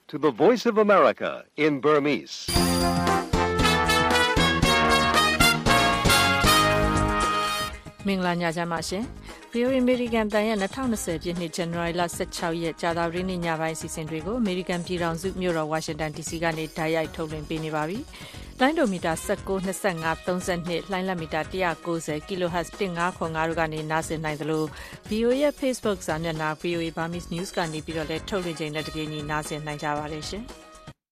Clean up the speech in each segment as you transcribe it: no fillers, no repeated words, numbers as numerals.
to the Voice of America in Burmese. မင်္ဂလာညချမ်းပါရှင်။ VOA American တန်ရဲ့2020ပြည့်နှစ် January လ16ရက်ကြာသပတေးနေ့ညပိုင်းအစီအစဉ်တွေကို American ပြည်ထောင်စုမြို့တော် Washington DC ကနေတိုက်ရိုက်ထုတ်လွှင့်ပေးနေပါပြီ။လိုင်းဒိုမီတာ19 25 32လိုင်းလက်မီတာ190 kHz 1505တို့ကနေနားဆင်နိုင်သလို VOA ရဲ့ Facebook စာမျက်နှာ VOA Burmese News ကနေပြီးတော့လည်းထုတ်လွှင့်ချိန်နဲ့တပြေးညီနားဆင်နိုင်ကြပါတယ်ရှင်။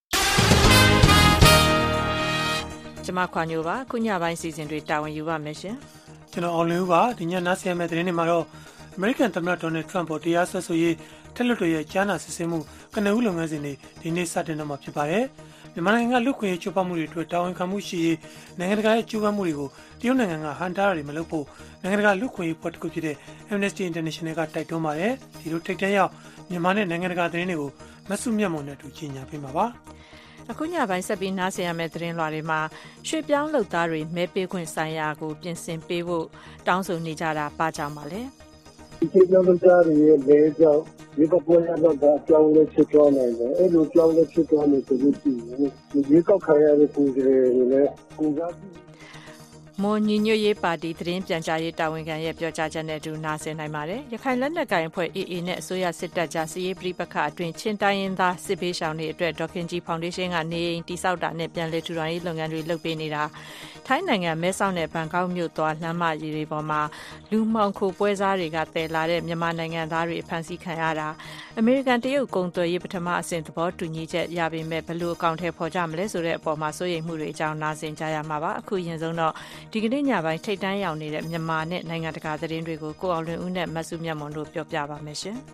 ကျွန်မခွာညိုပါခုညပိုင်းအစီအစဉ်တွေတာဝန်ယူပါမယ်ရှင်။ကျွန်တော်အောင်လင်းဦးပါဒီညနားဆင်မဲ့သတင်းတွေမှာတော့ American သမ္မတ Donald Trump ပေါ်တရားစွဲဆိုရေးထက်လွှတ်တော်ရဲ့ကြားနာစစ်ဆေးမှုကနဦးလုပ်ငန်းစဉ်တွေဒီနေ့စတင်တော့မှာဖြစ်ပါတယ်။မြန်မာနိုင်ငံကလူ့ခွင့်ရေးချိုးဖောက်မှုတွေအတွက်တာဝန်ခံမှုရှိရေးနိုင်ငံတကာရဲ့ကြိုးပမ်းမှုတွေကိုတရုတ်နိုင်ငံကဟန်တားရတွေမလုပ်ဖို့နိုင်ငံတကာလူ့ခွင့်ရေးဖွဲ့တစ်ခုဖြစ်တဲ့ Amnesty International ကတိုက်တွန်းပါတယ်။ဒီလိုထိပ်တန်းရောက်မြန်မာနဲ့နိုင်ငံတကာသတင်းတွေကိုမဆုမြတ်မွန်နဲ့အတူကြီးညာပေးမှာပါ။အခုညပိုင်းဆက်ပြီးနားဆင်ရမယ့်သတင်းလွှာတွေမှာရွှေပြောင်းလုပ်သားတွေမဲပေးခွင့်ဆိုင်ရာကိုပြင်ဆင်ပေးဖို့တောင်းဆိုနေကြတာပါကြောင်းပါလေ။ဒီပြောင်းလုပ်သားတွေရဲ့လဲကြောင့်ဒီကပေါ်ရတော့အကြောင်းလေးဖြစ်သွားနိုင်တယ်။အဲ့လိုကြောင်းလေးဖြစ်သွားလို့ဆိုလို့ရှိရင်ဒီကောက်ခံရတဲ့ပုံစံတွေလည်းကိုစားပြီးမွန်ညီညွတ်ရေးပါတီသတင်းပြန်ကြားရေးတာဝန်ခံရဲ့ပြောကြားချက်နဲ့အတူနားဆင်နိုင်ပါတယ်။ရခိုင်လက်နက်ကိုင်အဖွဲ့ AA နဲ့အစိုးရစစ်တပ်ကြားစစ်ရေးပဋိပက္ခအတွင်းချင်းတိုင်းရင်းသားစစ်ဘေးရှောင်တွေအတွက်ဒေါခင်ကြီးဖောင်ဒေးရှင်းကနေအိမ်တိစောက်တာနဲ့ပြန်လည်ထူထောင်ရေးလုပ်ငန်းတွေလုပ်ပေးနေတာထိုင်းနိုင်ငံမဲဆောက်နဲ့ဘန်ကောက်မြို့သွားလမ်းမကြီးတွေပေါ်မှာလူမှောင်ခိုပွဲစားတွေကတည်လာတဲ့မြန်မာနိုင်ငံသားတွေဖမ်းဆီးခံရတာအမေရိကန်တရုတ်ကုန်သွယ်ရေးပထမအဆင့်သဘောတူညီချက်ရပေမဲ့ဘယ်လိုအကောင့်ထဲပေါ်ကြမလဲဆိုတဲ့အပေါ်မှာစိုးရိမ်မှုတွေအကြောင်းနားဆင်ကြရမှာပါအခုရင်ဆုံးတော့ဒီကနေ့ညပိုင်းထိတ်တန်းရောက်နေတဲ့မြန်မာနဲ့နိုင်ငံတကာသတင်းတွေကိုကိုအောင်လွင်ဦးနဲ့မဆုမြတ်မွန်တို့ပြောပြပါမယ်ရှင်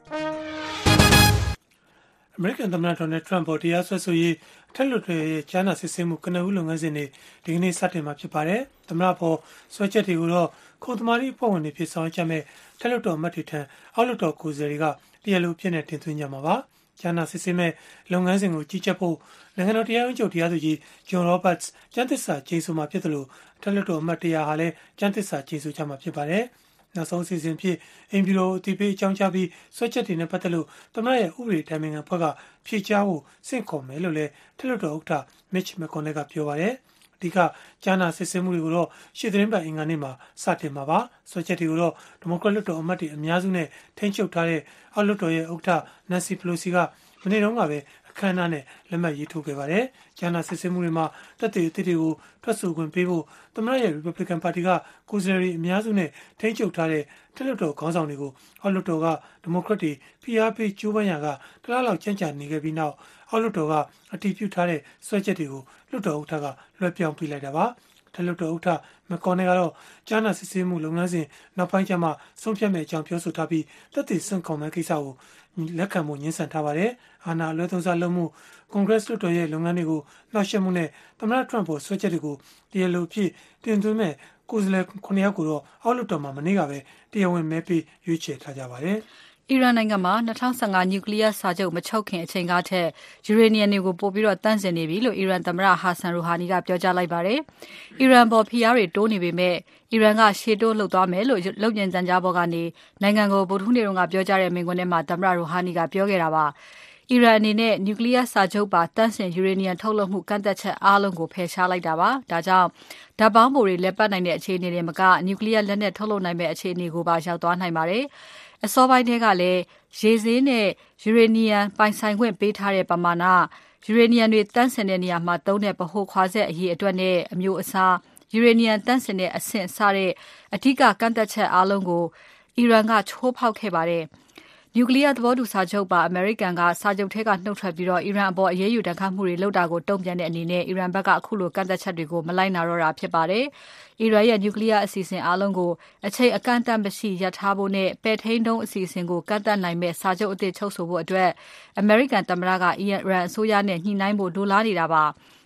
။ American သမ္မတ Donald Trump ပေါ်တရားစွဲဆိုရေးထက်လွှတ်တော်ရဲ့ကြားနာစစ်ဆေးမှုကနဦးလုပ်ငန်းစဉ်တွေဒီကနေ့စတင်မှာဖြစ်ပါတယ်။သမ္မတပေါ်စွဲချက်တွေကိုတော့ခုံသမားအဖွဲ့ဝင်တွေဖြစ်ဆောင်ကြမဲ့ထက်လွှတ်တော်အမတ်တွေထံအောက်လွှတ်တော်ကိုယ်စားလှယ်တွေကတရားလိုအဖြစ်နဲ့တင်သွင်းကြမှာပါ။ကြားနာစစ်ဆေးမဲ့လုပ်ငန်းစဉ်ကိုကြီးကြပ်ဖို့နိုင်ငံတော်တရားရုံးချုပ်တရားသူကြီး John Roberts ကျမ်းသစ္စာကျိန်ဆိုမှာဖြစ်တယ်လို့ထက်လွှတ်တော်အမတ်တရားဟာလည်းကျမ်းသစ္စာကျိန်ဆိုကြမှာဖြစ်ပါတယ်။နောက်ဆုံးအစီအစဉ်ဖြစ်အင်ဘီရိုအတီပေးအကြောင်းကြားပြီးစွဲချက်တွေနဲ့ပတ်သက်လို့သမ္မတရဲ့ဥပဒေတိုင်ပင်ခံဖွဲ့ကဖြေကြားဖို့စင့်ခေါ်မယ်လို့လည်းထက်လွှတ်တော်ဥက္ကဋ္ဌ Mitch McConnell ကပြောပါတယ်။အဓိကကြားနာစစ်ဆေးမှုတွေကိုတော့ရှေ့သတင်းပတ်အင်္ဂါနေ့မှာစတင်မှာပါ။စွဲချက်တွေကိုတော့ဒီမိုကရက်လွှတ်တော်အမတ်တွေအများစုနဲ့ထိန်းချုပ်ထားတဲ့အောက်လွှတ်တော်ရဲ့ဥက္ကဋ္ဌ Nancy Pelosi ကမနေ့တုန်းကပဲအခမ်းအနားနဲ့လက်မှတ်ရေးထိုးခဲ့ပါတယ်။ကြားနာစစ်ဆေးမှုတွေမှာတပ်တွေအသစ်တွေကိုထွက်ဆိုခွင့်ပေးဖို့သမ္မတရဲ့ Republican ပါတီကကိုယ်စားလှယ်တွေအများစုနဲ့ထိန်းချုပ်ထားတဲ့ထက်လွှတ်တော်ခေါင်းဆောင်တွေကိုအောက်လွှတ်တော်ကဒီမိုကရက်တွေဖိအားပေးကြိုးပမ်းရာကတလားလောက်ကြမ်းကြနေခဲ့ပြီးနောက်အောက်လွှတ်တော်ကအတည်ပြုထားတဲ့စွဲချက်တွေကိုလွှတ်တော်ဥက္ကဋ္ဌကလွှဲပြောင်းပေးလိုက်တာပါ။ထက်လွှတ်တော်ဥက္ကဋ္ဌ McConnell ကတော့ကြားနာစစ်ဆေးမှုလုပ်ငန်းစဉ်နောက်ပိုင်းကျမှဆုံးဖြတ်မယ့်အကြောင်းပြောဆိုထားပြီးတပ်တွေစွန့်ခေါင်မဲ့ကိစ္စကိုလက်ခံမှုညှင်းဆန်ထားပါတယ်။အာဏာအလွဲသုံးစားလုပ်မှုကွန်ဂရက်လွှတ်တော်ရဲ့လုပ်ငန်းတွေကိုနှောက်ယှက်မှုနဲ့သမ္မတ Trump ပေါ်ဆွဲချက်တွေကိုတရားလိုဖြစ်တင်သွင်းမဲ့ကိုယ်စားလှယ်9ယောက်ကိုတော့အောက်လွှတ်တော်မှာမနေ့ကပဲတရားဝင်မဲပေးရွေးချယ်ထားကြပါတယ်။အီရန်နိုင်ငံမှာ2015နျူကလ িয়ার စာချုပ်မချုပ်ခင်အချိန်ကထက်ယူရေနီယံတွေကိုပိုပြီးတော့တန့်စင်နေပြီလို့အီရန်သမ္မတဟာဆန်ရူဟာနီကပြောကြားလိုက်ပါတယ်။အီရန်ပေါ်ဖိအားတွေတိုးနေပေမဲ့အီရန်ကရှေ့တိုးလှုပ်သွားမယ်လို့လုံခြုံကြံကြားပေါ်ကနေနိုင်ငံကိုဗုဒ္ဓဟူးနေ့ကပြောကြားတဲ့မိန့်ခွန်းထဲမှာသမ္မတရူဟာနီကပြောခဲ့တာပါ။အီရန်အနေနဲ့နျူကလ িয়ার စာချုပ်ပါတန့်စင်ယူရေနီယံထုတ်လုပ်မှုကန့်သက်ချက်အားလုံးကိုဖယ်ရှားလိုက်တာပါ။ဒါကြောင့်ဓာတ်ပေါင်းဖိုတွေလက်ပတ်နိုင်တဲ့အခြေအနေတွေမကနျူကလ িয়ার လက်နက်ထုတ်လုပ်နိုင်မဲ့အခြေအနေကိုပါရောက်သွားနိုင်ပါတယ်။အစောပိုင်းထဲကလည်းရေဆေးနဲ့ယူရေနီယံပိုင်ဆိုင်ခွင့်ပေးထားတဲ့ပမာဏယူရေနီယံတွေတန့်စင်တဲ့နေရာမှာသုံးတဲ့ဗဟိုခွာဆက်အရေးအတွက်နဲ့အမျိုးအစားယူရေနီယံတန့်စင်တဲ့အဆင့်စတဲ့အဓိကကန့်သက်ချက်အားလုံးကိုအီရန်ကချိုးဖောက်ခဲ့ပါတယ်။နျူကလ িয়ার သဘောတူစာချုပ်ပါအမေရိကန်ကစာချုပ်ထဲကနှုတ်ထွက်ပြီးတော့အီရန်အပေါ်အရေးယူတန်ခတ်မှုတွေလုပ်တာကိုတုံ့ပြန်တဲ့အနေနဲ့အီရန်ဘက်ကအခုလိုကန့်သက်ချက်တွေကိုမလိုက်နာတော့တာဖြစ်ပါတယ်။အီရန်ရဲ့နျူကလ িয়ার အစီအစဉ်အားလုံးကိုအချိန်အကန့်အသတ်မရှိရပ်ထားဖို့နဲ့ပဲ့ထိန်းဒုံးအစီအစဉ်ကိုကန့်သတ်နိုင်မဲ့စာချုပ်အသစ်ချုပ်ဆိုဖို့အတွက်အမေရိကန်သမ္မတကအီရန်အစိုးရနဲ့ညှိနှိုင်းဖို့လိုလားနေတာပါ။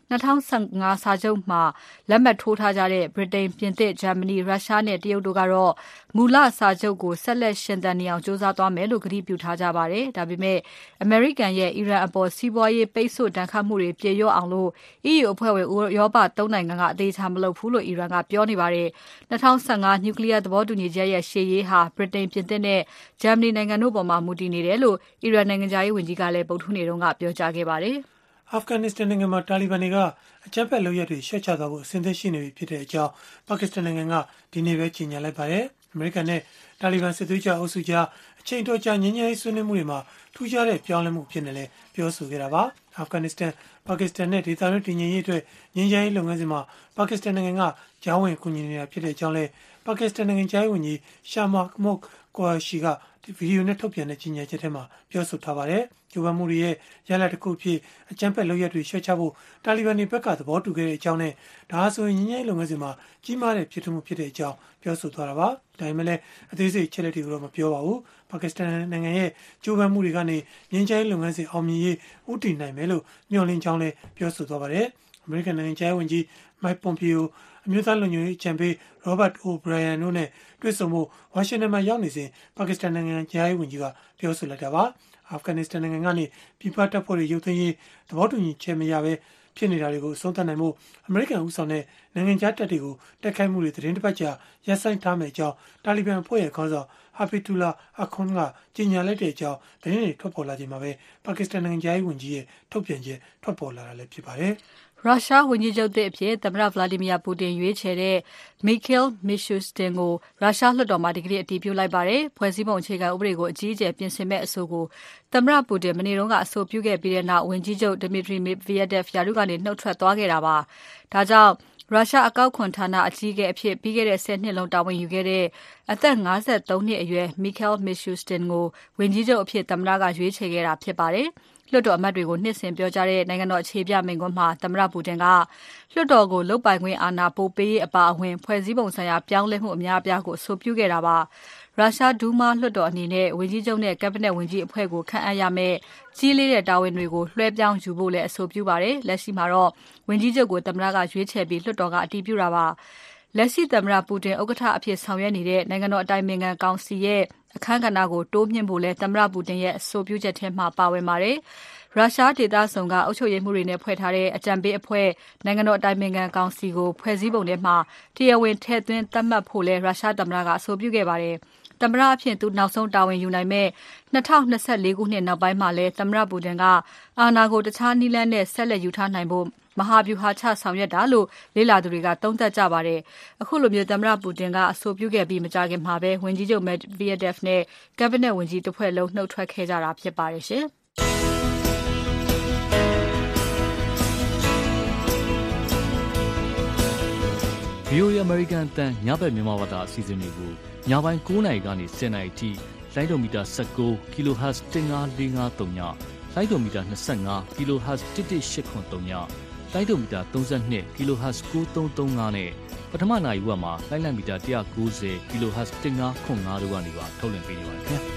2015စာချုပ်မှာလက်မှတ်ထိုးထားကြတဲ့ဗြိတိန်၊ပြင်သစ်၊ဂျာမနီ၊ရုရှားနဲ့တရုတ်တို့ကတော့မူလစာချုပ်ကိုဆက်လက်ရှင်သန်နေအောင်ကြိုးစားသွားမယ်လို့ကတိပြုထားကြပါတယ်။ဒါပေမဲ့အမေရိကန်ရဲ့အီရန်အပေါ်စီးပွားရေးပိတ်ဆို့ဒဏ်ခတ်မှုတွေပြေလျော့အောင်လို့ EU အဖွဲ့ဝင်ဥရောပ3နိုင်ငံကအသေးချာမလုပ်ဘူးလို့အီရန်ကပြောနေပါတယ်။2015နျူကလ িয়ারသဘောတူညီချက်ရဲ့ရှေ့ရေးဟာဗြိတိန်၊ပြင်သစ်နဲ့ဂျာမနီနိုင်ငံတို့ပေါ်မှာမူတည်နေတယ်လို့အီရန်နိုင်ငံခြားရေးဝန်ကြီးကလည်းဗုဒ္ဓဟူးနေ့ကပြောကြားခဲ့ပါတယ်။အာဖဂန်နစ္စတန်နိုင်ငံမှာတာလီဘန်တွေကအကြမ်းဖက်လုပ်ရပ်တွေရှေ့ချသွားဖို့အစဉ်သင့်ရှိနေပြီဖြစ်တဲ့အကြောင်းပါကစ္စတန်နိုင်ငံကဒီနေ့ပဲကြေညာလိုက်ပါတယ်။အမေရိကန်နဲ့တာလီဘန်စစ်သွေးကြွအုပ်စုကြားအချိန်တော်ကြာငြိမ်းချမ်းရေးဆွေးနွေးမှုတွေမှာထူးခြားတဲ့ပြောင်းလဲမှုဖြစ်နေလဲပြောဆိုခဲ့တာပါ။အာဖဂန်နစ္စတန်ပါကစ္စတန်နဲ့ဒေသတွင်းတည်ငြိမ်ရေးအတွက်ငြိမ်းချမ်းရေးလုပ်ငန်းစဉ်မှာပါကစ္စတန်နိုင်ငံကကြားဝင်ကူညီနေတာဖြစ်တဲ့အကြောင်းလဲပါကစ္စတန်နိုင်ငံခြားရေးဝန်ကြီးရှာမာခမုတ်ကွာရှီကဗီဒီယိုနဲ့ထုတ်ပြန်တဲ့ကြေညာချက်ထဲမှာပြောဆိုထားပါတယ်။ကျိုးပမ်းမှုတွေရဲ့ရလဒ်တစ်ခုအဖြစ်အကြမ်းဖက်လုပ်ရပ်တွေရှေ့ချဖို့တာလီဘန်တွေဘက်ကသဘောတူခဲ့တဲ့အကြောင်းနဲ့ဒါဟာဆိုရင်ငြိမ်းချမ်းရေးလုပ်ငန်းစဉ်မှာကြီးမားတဲ့ဖြစ်ထွန်းမှုဖြစ်တဲ့အကြောင်းပြောဆိုသွားတာပါ။ဒါပေမဲ့လည်းအသေးစိတ်ချက်လက်တွေကိုတော့မပြောပါဘူး။ပါကစ္စတန်နိုင်ငံရဲ့ကျိုးပမ်းမှုတွေကနေငြိမ်းချမ်းရေးလုပ်ငန်းစဉ်အောင်မြင်ရေးဦးတည်နိုင်မယ်လို့မျှော်လင့်ကြောင်းလည်းပြောဆိုသွားပါတယ်။အမေရိကန်နိုင်ငံခြားရေးဝန်ကြီးမိုက်ပွန်ပီယိုအမျိုးသားလုံခြုံရေးအကြံပေးရောဘတ်အိုဘရိုင်ယန်တို့နဲ့တွေ့ဆုံဖို့ဝါရှင်တန်မှာရောက်နေစဉ်ပါကစ္စတန်နိုင်ငံခြားရေးဝန်ကြီးကပြောဆိုလိုက်တာပါ။အာဖဂန်နစ္စတန်နိုင်ငံကနေပြည်ပတပ်ဖွဲ့တွေရုပ်သိမ်းရေးသဘောတူညီချက်မရဘဲဖြစ်နေတာတွေကိုအဆုံးသတ်နိုင်ဖို့အမေရိကန်ဦးဆောင်တဲ့နိုင်ငံခြားတပ်တွေကိုတိုက်ခိုက်မှုတွေသတင်းတစ်ပတ်ကြာရပ်ဆိုင်းထားမယ်အကြောင်းတာလီဘန်အဖွဲ့ရဲ့ခေါင်းဆောင်ဟာဖီတူလာအခွန်ကကြေညာလိုက်တဲ့အကြောင်းသတင်းတွေထွက်ပေါ်လာချိန်မှာပဲပါကစ္စတန်နိုင်ငံခြားရေးဝန်ကြီးရဲ့ထုတ်ပြန်ချက်ထွက်ပေါ်လာတာလည်းဖြစ်ပါတယ်။ရုရှားဝန်ကြီးချုပ်သစ်အဖြစ်သမ္မတ Vladimir Putin ရွေးချယ်တဲ့ Mikhail Mishustin ကိုရုရှားလွှတ်တော်မှာဒီကနေ့အတည်ပြုလိုက်ပါတယ်။ဖွဲ့စည်းပုံအခြေခံဥပဒေကိုအကြီးအကျယ်ပြင်ဆင်မဲ့အဆိုကိုသမ္မတ Putin မနေ့ကအဆိုပြုခဲ့ပြီးတဲ့နောက်ဝန်ကြီးချုပ် Dmitry Medvedev ရာထူးကနေနှုတ်ထွက်သွားခဲ့တာပါ။ဒါကြောင့်ရုရှားအကောက်ခွန်ဌာနအကြီးအကဲအဖြစ်ပြီးခဲ့တဲ့10နှစ်လုံးတာဝန်ယူခဲ့တဲ့အသက်53နှစ်အရွယ် Mikhail Mishustin ကိုဝန်ကြီးချုပ်အဖြစ်သမ္မတကရွေးချယ်ခဲ့တာဖြစ်ပါတယ်။လွှတ်တော်အမတ်တွေကိုနှစ်စဉ်ပြောကြားတဲ့နိုင်ငံတော်အခြေပြမိန့်ခွန်းမှာသမ္မတပူတင်ကလွှတ်တော်ကိုလုပ်ပိုင်ခွင့်အာဏာပိုပေးရေးအပါအဝင်ဖွဲ့စည်းပုံဆိုင်ရာပြောင်းလဲမှုအများအပြားကိုအဆိုပြုခဲ့တာပါ။ရုရှားဒူးမားလွှတ်တော်အနေနဲ့ဝန်ကြီးချုပ်နဲ့ကက်ဘိနက်ဝန်ကြီးအဖွဲ့ကိုခန့်အပ်ရမယ့်ကြီးလေးတဲ့တာဝန်တွေကိုလွှဲပြောင်းယူဖို့လည်းအဆိုပြုပါတယ်။လက်ရှိမှာတော့ဝန်ကြီးချုပ်ကိုသမ္မတကရွေးချယ်ပြီးလွှတ်တော်ကအတည်ပြုတာပါ။လက်ရှိသမ္မတပူတင်ဥက္ကဋ္ဌအဖြစ်ဆောင်ရွက်နေတဲ့နိုင်ငံတော်အတိုင်ပင်ခံကောင်စီရဲ့အခမ်းကဏ္ဍကိုတိုးမြှင့်ဖို့လဲသမ္မတပူတင်ရဲ့အဆိုပြုချက်ထဲမှာပါဝင်ပါတယ်။ရုရှားဒေသဆောင်ကအုပ်ချုပ်ရေးမှုတွေနဲ့ဖွဲ့ထားတဲ့အကြံပေးအဖွဲ့နိုင်ငံတော်အတိုင်ပင်ခံကောင်စီကိုဖွဲ့စည်းပုံထဲမှာတရားဝင်ထည့်သွင်းသတ်မှတ်ဖို့လဲရုရှားသမ္မတကအဆိုပြုခဲ့ပါတယ်။သမ္မတအဖြစ်သူနောက်ဆုံးတာဝန်ယူနိုင်မဲ့2024ခုနှစ်နောက်ပိုင်းမှာလဲသမ္မတပူတင်ကအာဏာကိုတခြားနည်းလမ်းနဲ့ဆက်လက်ယူထားနိုင်ဖို့မဟာဗျူဟာချဆောင်ရွက်တာလို့လေ့လာသူတွေကသုံးသပ်ကြပါတယ်။အခုလိုမျိုးသမ္မတပူတင်ကအဆိုပြုခဲ့ပြီးမကြာခင်မှာပဲဝန်ကြီးချုပ် Medvedev နဲ့ကက်ဘိနက်ဝန်ကြီးတစ်ဖွဲ့လုံးနှုတ်ထွက်ခဲ့ကြတာဖြစ်ပါတယ်ရှင်။ VOA American အသံညဘက်မြန်မာဘာသာအစီအစဉ်တွေကိုညပိုင်း9:00နာရီကနေ10:00နာရီထိလိုင်းဒိုမီတာ19 kHz 15453ညလိုင်းဒိုမီတာ25 kHz 11883ညလိုင်းဒိုမီတာ32 kHz 9335နဲ့ပထမနာရီဝက်မှာလိုင်းလံမီတာ190 kHz 1505တို့ကနေပါထုတ်လွှင့်ပေးနေပါတယ်ခင်ဗျာ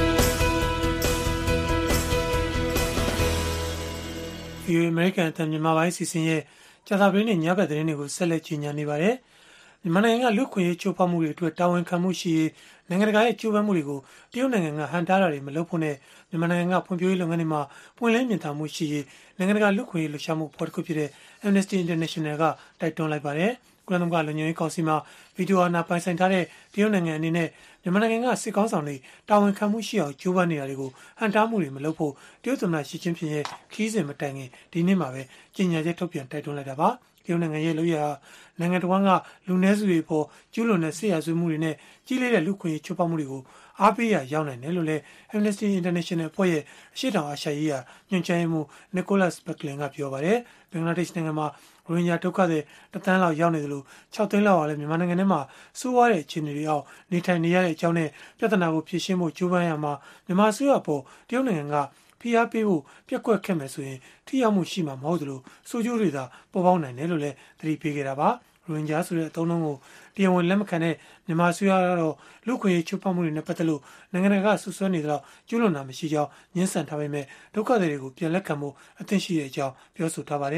VOA American အသံမြန်မာပိုင်းစီစဉ်ရဲ့ကြာသပတေးနေ့ညဘက်သတင်းတွေကိုဆက်လက်ကြီးညာနေပါတယ်။မြန်မာနိုင်ငံကလူ့ခွင့်ရေးချိုးဖောက်မှုတွေအတွက်တာဝန်ခံမှုရှိရေးနိုင်ငံတကာရဲ့ကြိုးပမ်းမှုတွေကိုတရုတ်နိုင်ငံကဟန်တားတာတွေမလုပ်ဖို့နဲ့မြန်မာနိုင်ငံကဖွံ့ဖြိုးရေးလုပ်ငန်းတွေမှာပွင့်လင်းမြင်သာမှုရှိရေးနိုင်ငံတကာလူ့ခွင့်ရေးလှုပ်ရှားမှုဖော်တစ်ခုဖြစ်တဲ့ Amnesty International ကတိုက်တွန်းလိုက်ပါတယ်။ကုလသမဂ္ဂလုံခြုံရေးကောင်စီမှာဗီဒီယိုအာဏာပိုင်ဆိုင်ထားတဲ့တရုတ်နိုင်ငံအနေနဲ့မြန်မာနိုင်ငံကစစ်ကောင်းဆောင်တွေတာဝန်ခံမှုရှိအောင်ကြိုးပမ်းနေတာတွေကိုဟန်တားမှုတွေမလုပ်ဖို့တရုတ်သမ္မတရှီကျင်းဖျင်ရဲ့ခီးစဉ်မတိုင်ခင်ဒီနေ့မှာပဲကြေညာချက်ထုတ်ပြန်တိုက်တွန်းလိုက်တာပါ။တရုတ်နိုင်ငံရဲ့လုပ်ရနိုင်ငံတော်ကလူနည်းစုတွေပေါ်ကျူးလွန်တဲ့စစ်ရာဇဝတ်မှုတွေနဲ့ကြီးလေးတဲ့လူခွင့်ရေးချိုးဖောက်မှုတွေကိုအားပေးရရောက်နိုင်တယ်လို့လည်း Amnesty International အဖွဲ့ရဲ့အရှေ့တောင်အာရှရေးရာညွှန်ကြားရေးမှူး Nicholas Bequelin ကပြောပါတယ်။ဘင်္ဂလားဒေ့ရှ်နိုင်ငံမှာရိုဟင်ဂျာဒုက္ခသည်တသန်းလောက်ရောက်နေတယ်လို့6သိန်းလောက်ဟာလည်းမြန်မာနိုင်ငံထဲမှာစိုးရတဲ့အခြေအနေတွေအောက်နေထိုင်နေရတဲ့အကြောင်းနဲ့ပြဿနာကိုဖြေရှင်းဖို့ကြိုးပမ်းရမှာမြန်မာအစိုးရပေါ်တရုတ်နိုင်ငံကဖိအားပေးဖို့ပြက်ကွက်ခဲ့မယ်ဆိုရင်ထိရောက်မှုရှိမှာမဟုတ်သလိုစိုးကျိုးတွေသာပေါ်ပေါက်နိုင်တယ်လို့လည်းသတိပေးခဲ့တာပါ။ရိုဟင်ဂျာဆိုတဲ့အသုံးအနှုန်းကိုတရားဝင်လက်မခံတဲ့မြန်မာအစိုးရကတော့လူ့ခွင့်ရေးချိုးဖောက်မှုတွေနဲ့ပတ်သက်လို့နိုင်ငံတကာကဆွဆွဲနေတော့ကျူးလွန်တာမရှိကြောင်းညှင်းဆန်ထားပေမဲ့ဒုက္ခသည်တွေကိုပြန်လက်ခံဖို့အသင့်ရှိတဲ့အကြောင်းပြောဆိုထားပါတယ်။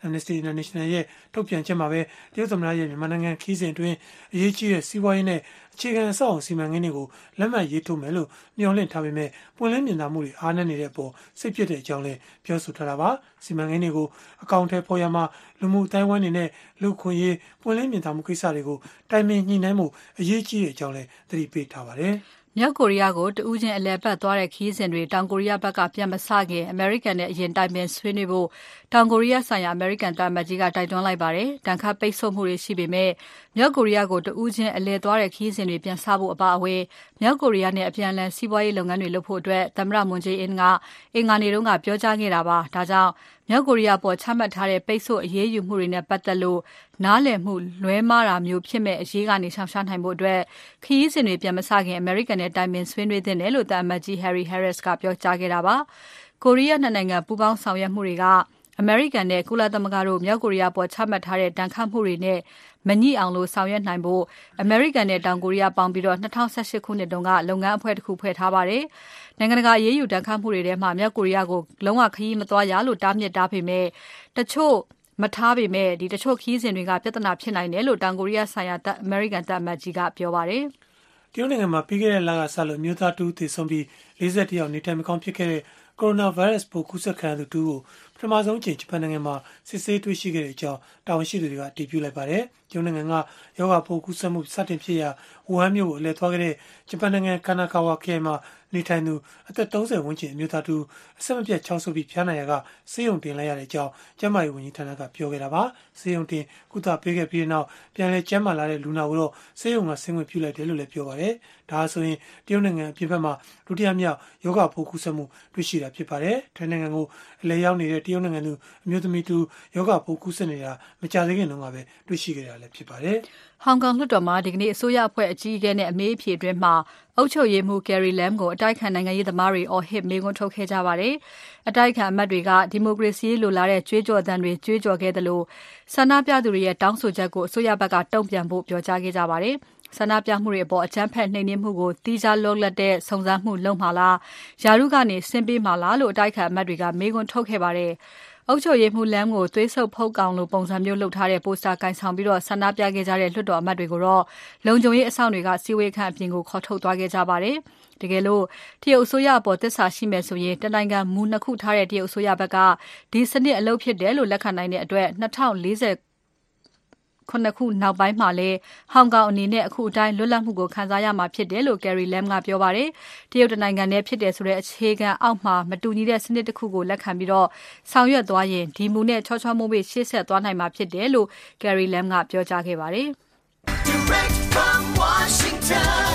Amnesty International ရဲ့ထုတ်ပြန်ချက်မှာပဲတရုတ်သမ္မတရဲ့မြန်မာနိုင်ငံခီးစဉ်အတွင်းအရေးကြီးတဲ့စီးပွားရေးနဲ့အခြေခံအဆောက်အအုံစီမံကိန်းတွေကိုလက်မှတ်ရေးထိုးမယ်လို့မျှော်လင့်ထားပေမဲ့ပွင့်လင်းမြင်သာမှုတွေအားနည်းနေတဲ့အပေါ်စိတ်ပျက်တဲ့အကြောင်းလည်းပြောဆိုထားတာပါစီမံကိန်းတွေကိုအကောင့်ထဲပေါ်ရမှာလူမှုအတိုင်းဝိုင်းတွေနဲ့လူခွင့်ရေးပွင့်လင်းမြင်သာမှုကိစ္စတွေကိုတိုင်ပင်ညှိနှိုင်းမှုအရေးကြီးတဲ့အကြောင်းလည်းသတိပေးထားပါတယ်မြောက်ကိုရီးယားကိုတဦးချင်းအလဲပတ်သွားတဲ့ခီးစဉ်တွေတောင်ကိုရီးယားဘက်ကပြန်မဆခင်အမေရိကန်နဲ့အရင်တိုင်ပင်ဆွေးနွေးဖို့တောင်ကိုရီးယားဆိုင်ရာအမေရိကန်တာမတ်ကြီးကတိုက်တွန်းလိုက်ပါတယ်။တန်ခါပိတ်ဆို့မှုတွေရှိပေမဲ့မြောက်ကိုရီးယားကိုတဦးချင်းအလဲသွားတဲ့ခီးစဉ်တွေပြန်ဆဖို့အပါအဝင်မြောက်ကိုရီးယားနဲ့အပြန်အလှန်စီးပွားရေးလုပ်ငန်းတွေလုပ်ဖို့အတွက်သမ္မတမွန်ဂျေးအင်းကအင်္ဂါနေ့တုန်းကပြောကြားခဲ့တာပါ။ဒါကြောင့်မြောက်ကိုရီးယားပေါ်ချမှတ်ထားတဲ့ပိတ်ဆို့အရေးယူမှုတွေနဲ့ပတ်သက်လို့နားလည်မှုလွဲမှားတာမျိုးဖြစ်မဲ့အရေးကနေရှောင်ရှားနိုင်ဖို့အတွက်ခရီးစဉ်တွေပြန်မဆခင်အမေရိကန်နဲ့တိုင်ပင်ဆွေးနွေးသင့်တယ်လို့တာမတ်ကြီး Harry Harris ကပြောကြားခဲ့တာပါ။ကိုရီးယားနှစ်နိုင်ငံပူးပေါင်းဆောင်ရွက်မှုတွေကအမေရိကန်နဲ့ကုလသမဂ္ဂတို့မြောက်ကိုရီးယားပေါ်ချမှတ်ထားတဲ့တန်ခတ်မှုတွေနဲ့မညှိအောင်လို့ဆောင်ရွက်နိုင်ဖို့အမေရိကန်နဲ့တောင်ကိုရီးယားပေါင်းပြီးတော့2018ခုနှစ်တုန်းကလုပ်ငန်းအဖွဲ့တစ်ခုဖွဲ့ထားပါတယ်။နိုင်ငံတကာအရေးယူတန်ခတ်မှုတွေထဲမှာမြောက်ကိုရီးယားကိုလုံးဝခရီးမသွားရလို့တားမြစ်ထားပေမဲ့တချို့မထားပေမဲ့တချို့ခီးစဉ်တွေကပြဿနာဖြစ်နိုင်တယ်လို့တောင်ကိုရီးယားဆိုင်ရာအမေရိကန်တာမတ်ကြီးကပြောပါတယ်။တရုတ်နိုင်ငံမှာပြီးခဲ့တဲ့လကစလို့မျိုးသားတူသေဆုံးပြီး41ယောက်နေထိုင်မကောင်းဖြစ်ခဲ့တဲ့ကိုရိုနာဗိုင်းရပ်စ်ပိုးကူးစက်ခံရသူတူကိုပထမဆုံးအကြိမ်ဂျပန်နိုင်ငံမှာစစ်ဆေးတွေ့ရှိခဲ့တဲ့အကြောင်းတာဝန်ရှိသူတွေကတည်ပြုလိုက်ပါတယ်။တရုတ်နိုင်ငံကယောဂပိုးကူးစက်မှုစတင်ဖြစ်ရာဝူဟန်မြို့ကိုအလဲသွားခဲ့တဲ့ဂျပန်နိုင်ငံကာနာကာဝါခရိုင်မှာနေထိုင်သူအသက်30ဝန်းကျင်အမျိုးသားတူအဆက်မပြတ်ချောင်းဆိုးပြီးဖျားနာရကဆေးရုံတင်လိုက်ရတဲ့အကြောင်းကျန်းမာရေးဝန်ကြီးဌာနကပြောခဲ့တာပါ။ဆေးရုံတင်ကုသပေးခဲ့ပြီးနောက်ပြန်လည်ကျန်းမာလာတဲ့လူနာကိုတော့ဆေးရုံကဆင်းခွင့်ပြုလိုက်တယ်လို့လည်းပြောပါတယ်။ဒါဆိုရင်တရုတ်နိုင်ငံအပြင်ဘက်မှာဒုတိယမြောက်ယောဂပိုးကူးစက်မှုတွေ့ရှိတာဖြစ်ပါတယ်။ထိုင်းနိုင်ငံကိုအလဲရောက်နေတဲ့တရုတ်နိုင်ငံသူအမျိုးသမီးတူယောဂပိုးကူးစက်နေတာမကြာသေးခင်တုန်းကပဲတွေ့ရှိခဲ့တာလည်းဖြစ်ပါတယ်။ဟောင်ကောင်လွှတ်တော်မှာဒီကနေ့အစိုးရအဖွဲ့အကြီးအကဲနဲ့အမေးအဖြေအတွင်းမှာအုပ်ချုပ်ရေးမှူး Carrie Lam ကိုအတိုက်ခံနိုင်ငံရေးသမားတွေအော်ဟစ်မေးခွန်းထုတ်ခဲ့ကြပါတယ်။အတိုက်ခံအမတ်တွေကဒီမိုကရေစီလိုလားတဲ့ကြွေးကြော်သံတွေကြွေးကြော်ခဲ့တယ်လို့ဆန္ဒပြသူတွေရဲ့တောင်းဆိုချက်ကိုအစိုးရဘက်ကတုံ့ပြန်ဖို့ပြောကြားခဲ့ကြပါတယ်။ဆန္ဒပြမှုတွေအပေါ်အကြမ်းဖက်နှိမ်နင်းမှုကိုတီးခြားလောလတ်တဲ့စုံစမ်းမှုလုပ်မှာလားယာရုကနေဆင်းပေးမှာလားလို့အတိုက်ခံအမတ်တွေကမေးခွန်းထုတ်ခဲ့ပါတယ်။အုပ်ချုပ်ရေးမှူးလမ်းကိုသွေးဆုပ်ဖုတ်ကောင်လိုပုံစံမျိုးလုပ်ထားတဲ့ပိုစတာကင်ဆောင်ပြီးဆန္ဒပြခဲ့ကြတဲ့လွှတ်တော်အမတ်တွေကိုတော့လုံခြုံရေးအစောင့်တွေကစီဝေးခန့်အပြင်ကိုခေါ်ထုတ်သွားခဲ့ကြပါတယ်။တကယ်လို့တရုတ်အစိုးရအပေါ်သစ္စာရှိမယ်ဆိုရင်တနိုင်ငံမူနှစ်ခုထားတဲ့တရုတ်အစိုးရဘက်ကဒီစနစ်အလုပ်ဖြစ်တယ်လို့လက်ခံနိုင်တဲ့အတွက်2040ခုနောက်ပိုင်းမှာလဲဟောင်ကောင်အနေနဲ့အခုအတိုင်းလွတ်လပ်မှုကိုခံစားရမှာဖြစ်တယ်လို့ Carrie Lam ကပြောပါတယ်။တရုတ်နိုင်ငံနဲ့ဖြစ်တယ်ဆိုတဲ့အခြေခံအောက်မှာမတူညီတဲ့စနစ်တစ်ခုကိုလက်ခံပြီးဆောင်ရွက်သွားရင်ဒီမူနဲ့ချောချောမွေ့မွေ့ရှေ့ဆက်သွားနိုင်မှာဖြစ်တယ်လို့ Carrie Lam ကပြောကြားခဲ့ပါတယ်။ Direct from Washington,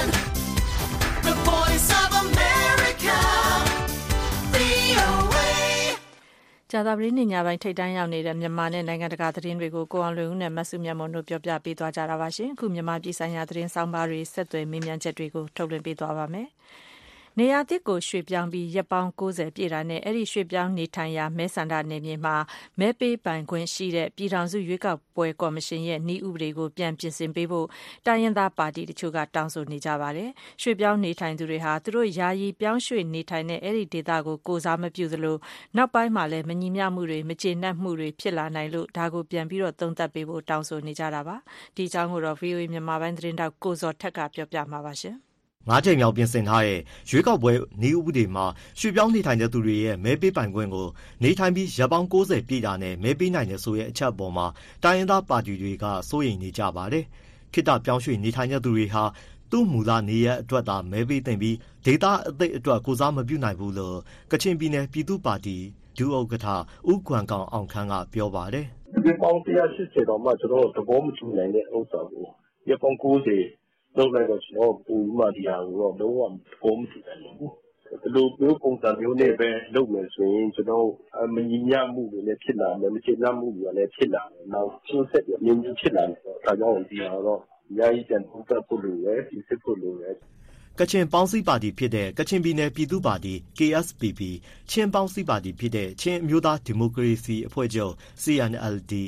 the Voice of America, VOA ကြာသပတေးနေ့ညပိုင်းထိပ်တန်းရောက်နေတဲ့မြန်မာနဲ့နိုင်ငံတကာသတင်းတွေကိုကိုအောင်လွင်ဦးနဲ့မဆုမြတ်မွန်တို့ပြောပြပေးသွားကြတာပါရှင်။အခုမြန်မာပြည်ဆိုင်ရာသတင်းဆောင်ပါတွေဆက်သွယ်မေးမြန်းချက်တွေကိုထုတ်လွှင့်ပေးသွားပါမယ်။နေရာသစ်ကိုရွှေ့ပြောင်းပြီးရက်ပေါင်း90ပြည့်တာနဲ့အဲ့ဒီရွှေ့ပြောင်းနေထိုင်ရာမဲဆန္ဒနယ်မြေမှာမဲပေးပိုင်ခွင့်ရှိတဲ့ပြည်ထောင်စုရွေးကောက်ပွဲကော်မရှင်ရဲ့နည်းဥပဒေကိုပြန်ပြင်ဆင်ပေးဖို့တိုင်းရင်းသားပါတီတချို့ကတောင်းဆိုနေကြပါတယ်။ရွှေ့ပြောင်းနေထိုင်သူတွေဟာသူတို့ယာယီပြောင်းရွှေ့နေထိုင်တဲ့အဲ့ဒီဒေသကိုစားမပြုသလိုနောက်ပိုင်းမှာလည်းမညီမျှမှုတွေမကျေနပ်မှုတွေဖြစ်လာနိုင်လို့ဒါကိုပြန်ပြီးသုံးသပ်ပေးဖို့တောင်းဆိုနေကြတာပါ။ဒီအကြောင်းကိုတော့ VOA မြန်မာပိုင်းသတင်းတောက်ကိုဇော်ထက်ကပြောပြမှာပါရှင်။၅ချိန်မြောက်ပြင်ဆင်ထားတဲ့ရွေးကောက်ပွဲနည်းဥပဒေမှာရွှေ့ပြောင်းနေထိုင်တဲ့သူတွေရဲ့မဲပေးပိုင်ခွင့်ကိုနေထိုင်ပြီးရက်ပေါင်း90ပြည့်တာနဲ့မဲပေးနိုင်တယ်ဆိုတဲ့အချက်အပေါ်မှာတိုင်းရင်းသားပါတီတွေကစိုးရိမ်နေကြပါတယ်။ခေတ္တပြောင်းရွှေ့နေထိုင်တဲ့သူတွေဟာသူ့မူလနေရအတွက်သာမဲပေးသင့်ပြီးဒေသအသစ်အတွက်ကိုစားမပြုနိုင်ဘူးလို့ကချင်ပြည်နယ်ပြည်သူ့ပါတီဒုဥက္ကဋ္ဌဦးကွမ်ကောင်အောင်ခန်းကပြောပါတယ်။ဒီပေါင်း180တော့မှကျွန်တော်သဘောမတူနိုင်တဲ့ဥစ္စာကိုရက်ပေါင်း90လုပ်လိုက်တော့ကျွန်တော်ပုံမှန်ဒီဟာကိုတော့လုံးဝသဘောမတူနိုင်ဘူး။ဒီလိုမျိုးပုံစံမျိုးနဲ့ပဲလုပ်မယ်ဆိုရင်ကျွန်တော်မညီမျှမှုတွေလည်းဖြစ်လာမယ်မကျေနပ်မှုတွေလည်းဖြစ်လာတယ်။နောက်ချင်းဆက်ရင်းဖြစ်လာတယ်။ဒါကြောင့်ဒီဟာတော့အများကြီးပြန်ပုံသက်ဖို့လိုတယ်ဒီစစ်ဖို့လိုတယ်ကချင်ပေါင်းစည်းပါတီဖြစ်တဲ့ကချင်ပြည်နယ်ပြည်သူ့ပါတီ KSPP ချင်းပေါင်းစည်းပါတီဖြစ်တဲ့ချင်းအမျိုးသားဒီမိုကရေစီအဖွဲ့ချုပ် CNLD က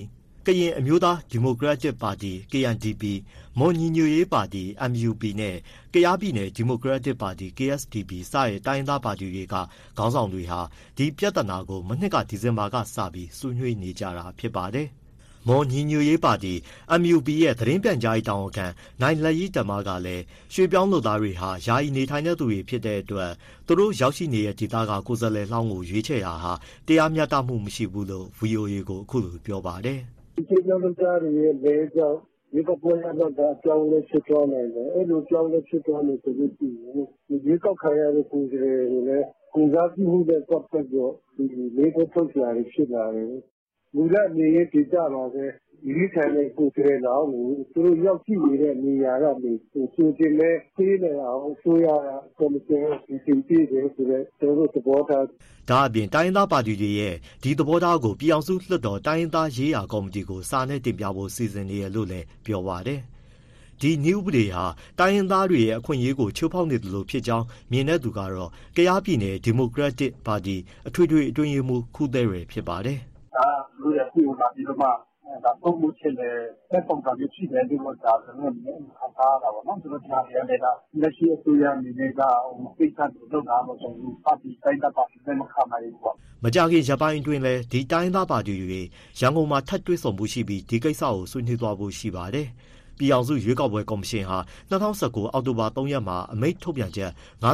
ကရင်အမျိုးသားဒီမိုကရက်တစ်ပါတီ KNDP မွန်ညီညွတ်ရေးပါတီ MUP နဲ့ကယားပြည်နယ်ဒီမိုကရက်တစ်ပါတီ KSDP စတဲ့တိုင်းရင်းသားပါတီတွေကခေါင်းဆောင်တွေဟာဒီပြဿနာကိုမနှစ်ကဒီဇင်ဘာကစပြီးဆွေးနွေးနေကြတာဖြစ်ပါတယ်။မွန်ညီညွတ်ရေးပါတီ MUP ရဲ့သတင်းပြန်ကြားရေးတာဝန်ခံနိုင်လက်ရေးတမကလည်းရွှေပြောင်းလုပ်သားတွေဟာယာယီနေထိုင်တဲ့သူတွေဖြစ်တဲ့အတွက်သူတို့ရောက်ရှိနေတဲ့ဒေသကကိုယ်စားလှယ်လောင်းကိုရွေးချယ်တာဟာတရားမျှတမှုမရှိဘူးလို့ VOA ကိုအခုလိုပြောပါတယ်။ဒီပြောင်းလုပ်သားတွေရဲ့လဲကြောင့်ဒီကပေါ်လာတော့အကြောင်းလေးဖြစ်သွားနိုင်တယ်။အဲ့လိုကြောင်းလေးဖြစ်သွားလို့ဆိုပြီးဒီကောက်ခံရတဲ့ကိုယ်စားလှယ်တွေလည်းကိုယ်စားပြုမှုတဲ့ပတ်သက်တော့ဒီလေးကိုထုတ်ပြရဖြစ်လာတယ်။မူလနေရေးဒေသမှာပဲဒီခံတဲ့ကိုယ်စားလှယ်လောင်းကိုသူတို့ရောက်ရှိနေတဲ့နေရာကနေသူတင်မဲ့သေးနေအောင်ဆိုရကော်မရှင်စီစဉ်ပြီးတယ်ဆိုတော့ကျွန်တော်တို့သဘောထားဒါအပြင်တိုင်းရင်းသားပါတီတွေရဲ့ဒီသဘောထားကိုပြည်အောင်စုလွှတ်တော်တိုင်းရင်းသားရေးရာကော်မတီကိုစာနဲ့တင်ပြဖို့စီစဉ်နေရလို့လည်းပြောပါတယ်။ဒီနည်းဥပဒေဟာတိုင်းရင်းသားတွေရဲ့အခွင့်အရေးကိုချိုးဖောက်နေတယ်လို့ဖြစ်ကြောင်းမြင်တဲ့သူကတော့ကယားပြည်နယ်ဒီမိုကရက်တစ်ပါတီအထွေထွေအတွင်းရေးမှူးခူးသဲရယ်ဖြစ်ပါတယ်။ဒါလူရဲ့ပြည်လာပြီးတော့မှဒါပုံမှုချင်တဲ့သက်ပုံကမျိုးရှိတယ်ဒီလိုဒါဆိုရင်ခါတာတာပေါ့နော်သူတို့ကြားရတယ်ဒါလက်ရှိအစိုးရအနေနဲ့ကပိတ်ထားလုပ်တာလို့ဆိုပြီးပါတီတိုင်းတာပါတီနဲ့ခါမှရီပေါ့မကြခင်ရပိုင်းအတွင်းလဲဒီတိုင်းသားပါတီတွေရန်ကုန်မှာထပ်တွေ့ဆုံမှုရှိပြီးဒီကိစ္စကိုဆွေးနွေးသွားဖို့ရှိပါတယ်။ပြည်အောင်စုရွေးကောက်ပွဲကော်မရှင်ဟာ2019အောက်တိုဘာ3ရက်မှာအမိန့်ထုတ်ပြန်ချက်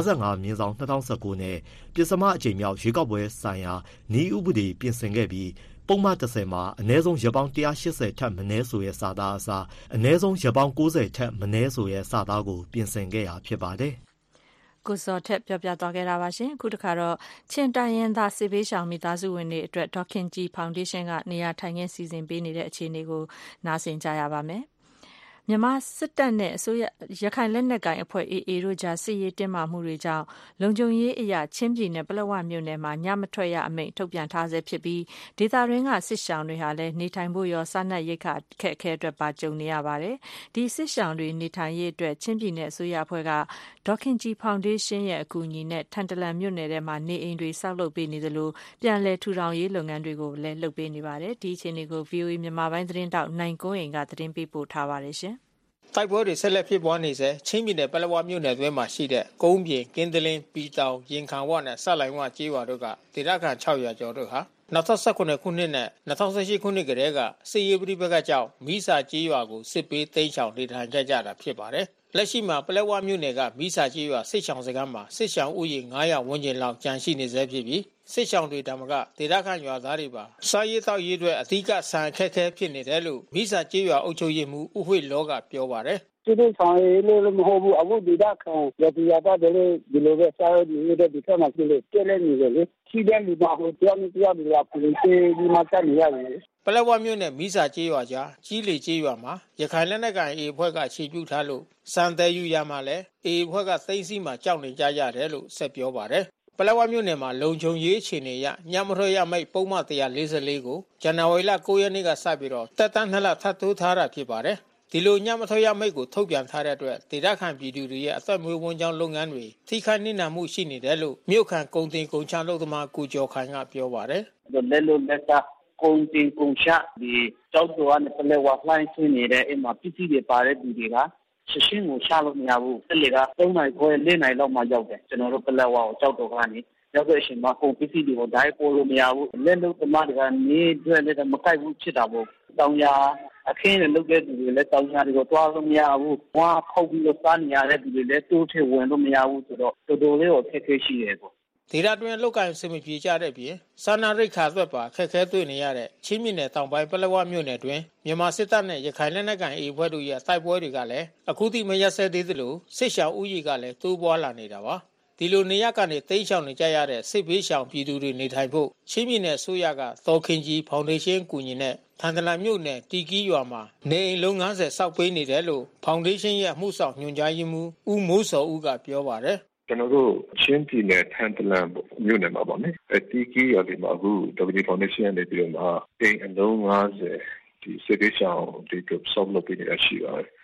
55/2019နဲ့ပြည်စမအကြိမ်မြောက်ရွေးကောက်ပွဲဆိုင်ရာနည်းဥပဒေပြင်ဆင်ခဲ့ပြီးပုံမှန်30မှာအနည်းဆုံးရက်ပေါင်း180ထက်မနည်းဆိုတဲ့စာသားအစားအနည်းဆုံးရက်ပေါင်း90ထက်မနည်းဆိုတဲ့စာသားကိုပြင်ဆင်ခဲ့တာဖြစ်ပါတယ်။ကိုစောထက်ပြောပြသွားခဲ့တာပါရှင်။အခုတခါတော့ချင်းတိုင်းရင်းသားစစ်ဘေးရှောင်မိသားစုဝင်တွေအတွက်ဒေါခင်ကြီးဖောင်ဒေးရှင်းကနေရာထိုင်ခင်းစီစဉ်ပေးနေတဲ့အခြေအနေကိုနားဆင်ကြရပါမယ်။မြန်မာစစ်တပ်နဲ့အစိုးရရခိုင်လက်နက်ကိုင်အဖွဲ့ AA တို့ကြားစစ်ရေးတင်းမာမှုတွေကြောင့်လုံခြုံရေးအရာချင်းပြည်နယ်ပလက်ဝမြို့နယ်မှာညမထွက်ရအမိန့်ထုတ်ပြန်ထားဆဲဖြစ်ပြီးဒေသတွင်းကစစ်ရှောင်တွေဟာလည်းနေထိုင်ဖို့ရောစားနပ်ရိက္ခအခက်အခဲအတွက်ပါကြုံနေရပါတယ်။ဒီစစ်ရှောင်တွေနေထိုင်ရေးအတွက်ချင်းပြည်နယ်အစိုးရအဖွဲ့ကဒေါခင်ကြီးဖောင်ဒေးရှင်းရဲ့အကူအညီနဲ့ထန်တလန်မြို့နယ်ထဲမှာနေအိမ်တွေဆောက်လုပ်ပေးနေသလိုပြန်လည်ထူထောင်ရေးလုပ်ငန်းတွေကိုလည်းလုပ်ပေးနေပါတယ်။ဒီအခြေအနေကို VOA မြန်မာပိုင်းသတင်းတောက်နိုင်ကုန်းအိမ်ကသတင်းပေးပို့ထားပါတယ်ရှင်။တိုက်ပွဲတွေဆက်လက်ဖြစ်ပွားနေစေချင်းပြည်နယ်ပလက်ဝမြို့နယ်အတွင်းမှာရှိတဲ့ကုန်းပြင်ကင်းတလင်းပီတောင်ရင်ခံဝနဲ့ဆက်လိုင်ဝကျေးရွာတို့ကဒေသခံ600ကျော်တို့ဟာ2019ခုနှစ်နဲ့2018ခုနှစ်ကတည်းကစစ်ရေးပဋိပက္ခကြောင့်မိစာကျေးရွာကိုစစ်ပေးသိမ်းချောင်နေထိုင်ခဲ့ကြတာဖြစ်ပါတယ်။လက်ရှိမှာပလက်ဝမြို့နယ်ကမိစာကျေးရွာစစ်ရှောင်စခန်းမှာစစ်ရှောင်ဥယျာဉ်900ဝန်းကျင်လောက်ကျန်ရှိနေဆဲဖြစ်ပြီးစစ်ရှောင်တွေတမကဒေသခံရွာသားတွေပါစားရေးတောက်ရေးအတွက်အဓိကဆန်ခက်ခဲဖြစ်နေတယ်လို့မိစာကျေးရွာအုပ်ချုပ်ရေးမှူးဦးဝှေ့လောကပြောပါတယ်ဒီလိုဆောင်ရည်လို့မဟုတ်ဘူးအခုဒီကခံရပြတာတယ်ဒီလိုပဲစားရည်နေတဲ့ဒီကမှာပြည့်တယ်နေတယ်လေရှိတဲ့လူပါဟိုတရားမတရားတွေကpoliceဒီမှာတက်နေရတယ်ပလက်ဝမြို့နယ်မိစာကျေးရွာကြားကြီးလေကျေးရွာမှာရခိုင်လက်နက်ကိုင် AA အဖွဲ့ကခြေပြုထားလို့စံတဲယူရမှာလဲ AA အဖွဲ့ကသိမ်းဆီးမှာကြောက်နေကြရတယ်လို့ဆက်ပြောပါတယ်ပလက်ဝမြို့နယ်မှာလုံခြုံရေးအခြေအနေအရညမထွက်ရမိတ်ပုံမှန်144ကိုဇန်နဝါရီလ9ရက်နေ့ကစပြီးတော့တက်တန်း2လထပ်တိုးထားတာဖြစ်ပါတယ်ဒီလိုညမထွက်ရမိတ်ကိုထုတ်ပြန်ထားတဲ့အတွက်ဒေသခံပြည်သူတွေရဲ့အသက်မွေးဝမ်းကြောင်းလုပ်ငန်းတွေထိခိုက်နစ်နာမှုရှိနေတယ်လို့မြို့ခံကုန်တင်ကုန်ချလုပ်သမားကိုကျော်ခိုင်ကပြောပါတယ်လက်လို့လက်ကကုန်တင်ကုန်ချဒီကြောက်တော်နဲ့ပလက်ဝလှိုင်းဆင်းနေတဲ့အိမ်မှာပစ္စည်းတွေပါတဲ့သူတွေကရှင်းကိုချလို့မရဘူးအဲ့လေက3နိုင်ခွဲ4နိုင်လောက်မှရောက်တယ်ကျွန်တော်တို့ပလက်ဝကိုကြောက်တော်ကနေရောက်တဲ့အချိန်မှာကုန်ပစ္စည်းတွေကိုဓာတ်ပို့လို့မရဘူးလက်လို့သမားတွေကနေတွေ့လည်းမကိုက်ဘူးဖြစ်တာပေါ့တောင်ရအခင်းနဲ့လုပ်တဲ့သူတွေလည်းတောင်ရတွေကိုတွားလို့မရဘူးဝါဖောက်ပြီးတော့စားနေရတဲ့သူတွေလည်းတိုးထဝင်လို့မရဘူးဆိုတော့တော်တော်လေးကိုအခက်အခဲရှိတယ်ပေါ့ဒေသတွင်းလောက်ကင်စင်မပြေကြတဲ့ပြင်စာနာရိက္ခာအတွက်ပါခက်ခဲတွေ့နေရတဲ့ချင်းပြည်နယ်တောင်ပိုင်းပလက်ဝမြို့နယ်တွင်မြန်မာစစ်တပ်နဲ့ရခိုင်လက်နက်ကိုင် AA ဘက်တို့ရဲ့တိုက်ပွဲတွေကလည်းအခုထိမရက်စဲသေးသလိုစစ်ရှောင်ဥယျာဉ်ကလည်းတိုးပွားလာနေတာပါဒီလိုနေရကနေတိမ်းရှောင်နေကြရတဲ့စစ်ဘေးရှောင်ပြည်သူတွေနေထိုင်ဖို့ချင်းပြည်နယ်အစိုးရကဒေါခင်ကြီးဖောင်ဒေးရှင်းကူညီနဲ့ထန်တလန်မြို့နယ်တီကီးရွာမှာနေအိမ်လုံး90ဆောက်ပေးနေတယ်လို့ဖောင်ဒေးရှင်းရဲ့အမှုဆောင်ညွှန်ကြားရေးမှူးဦးမိုးစောဦးကပြောပါတယ်ကျွန်တော်တို့ချင်းပြည်နယ်ထန်တလန်မြို့နယ်မှာပေါ့နော်တီကီးရွာဒီမှာအခုဒေါခင်ကြီးဖောင်ဒေးရှင်းနဲ့ပြီးတော့မှအိမ်အလုံး90ဒီစစ်ဘေးရှောင်ဒီကဆောက်လုပ်ပေးနေတာရှိပါတယ်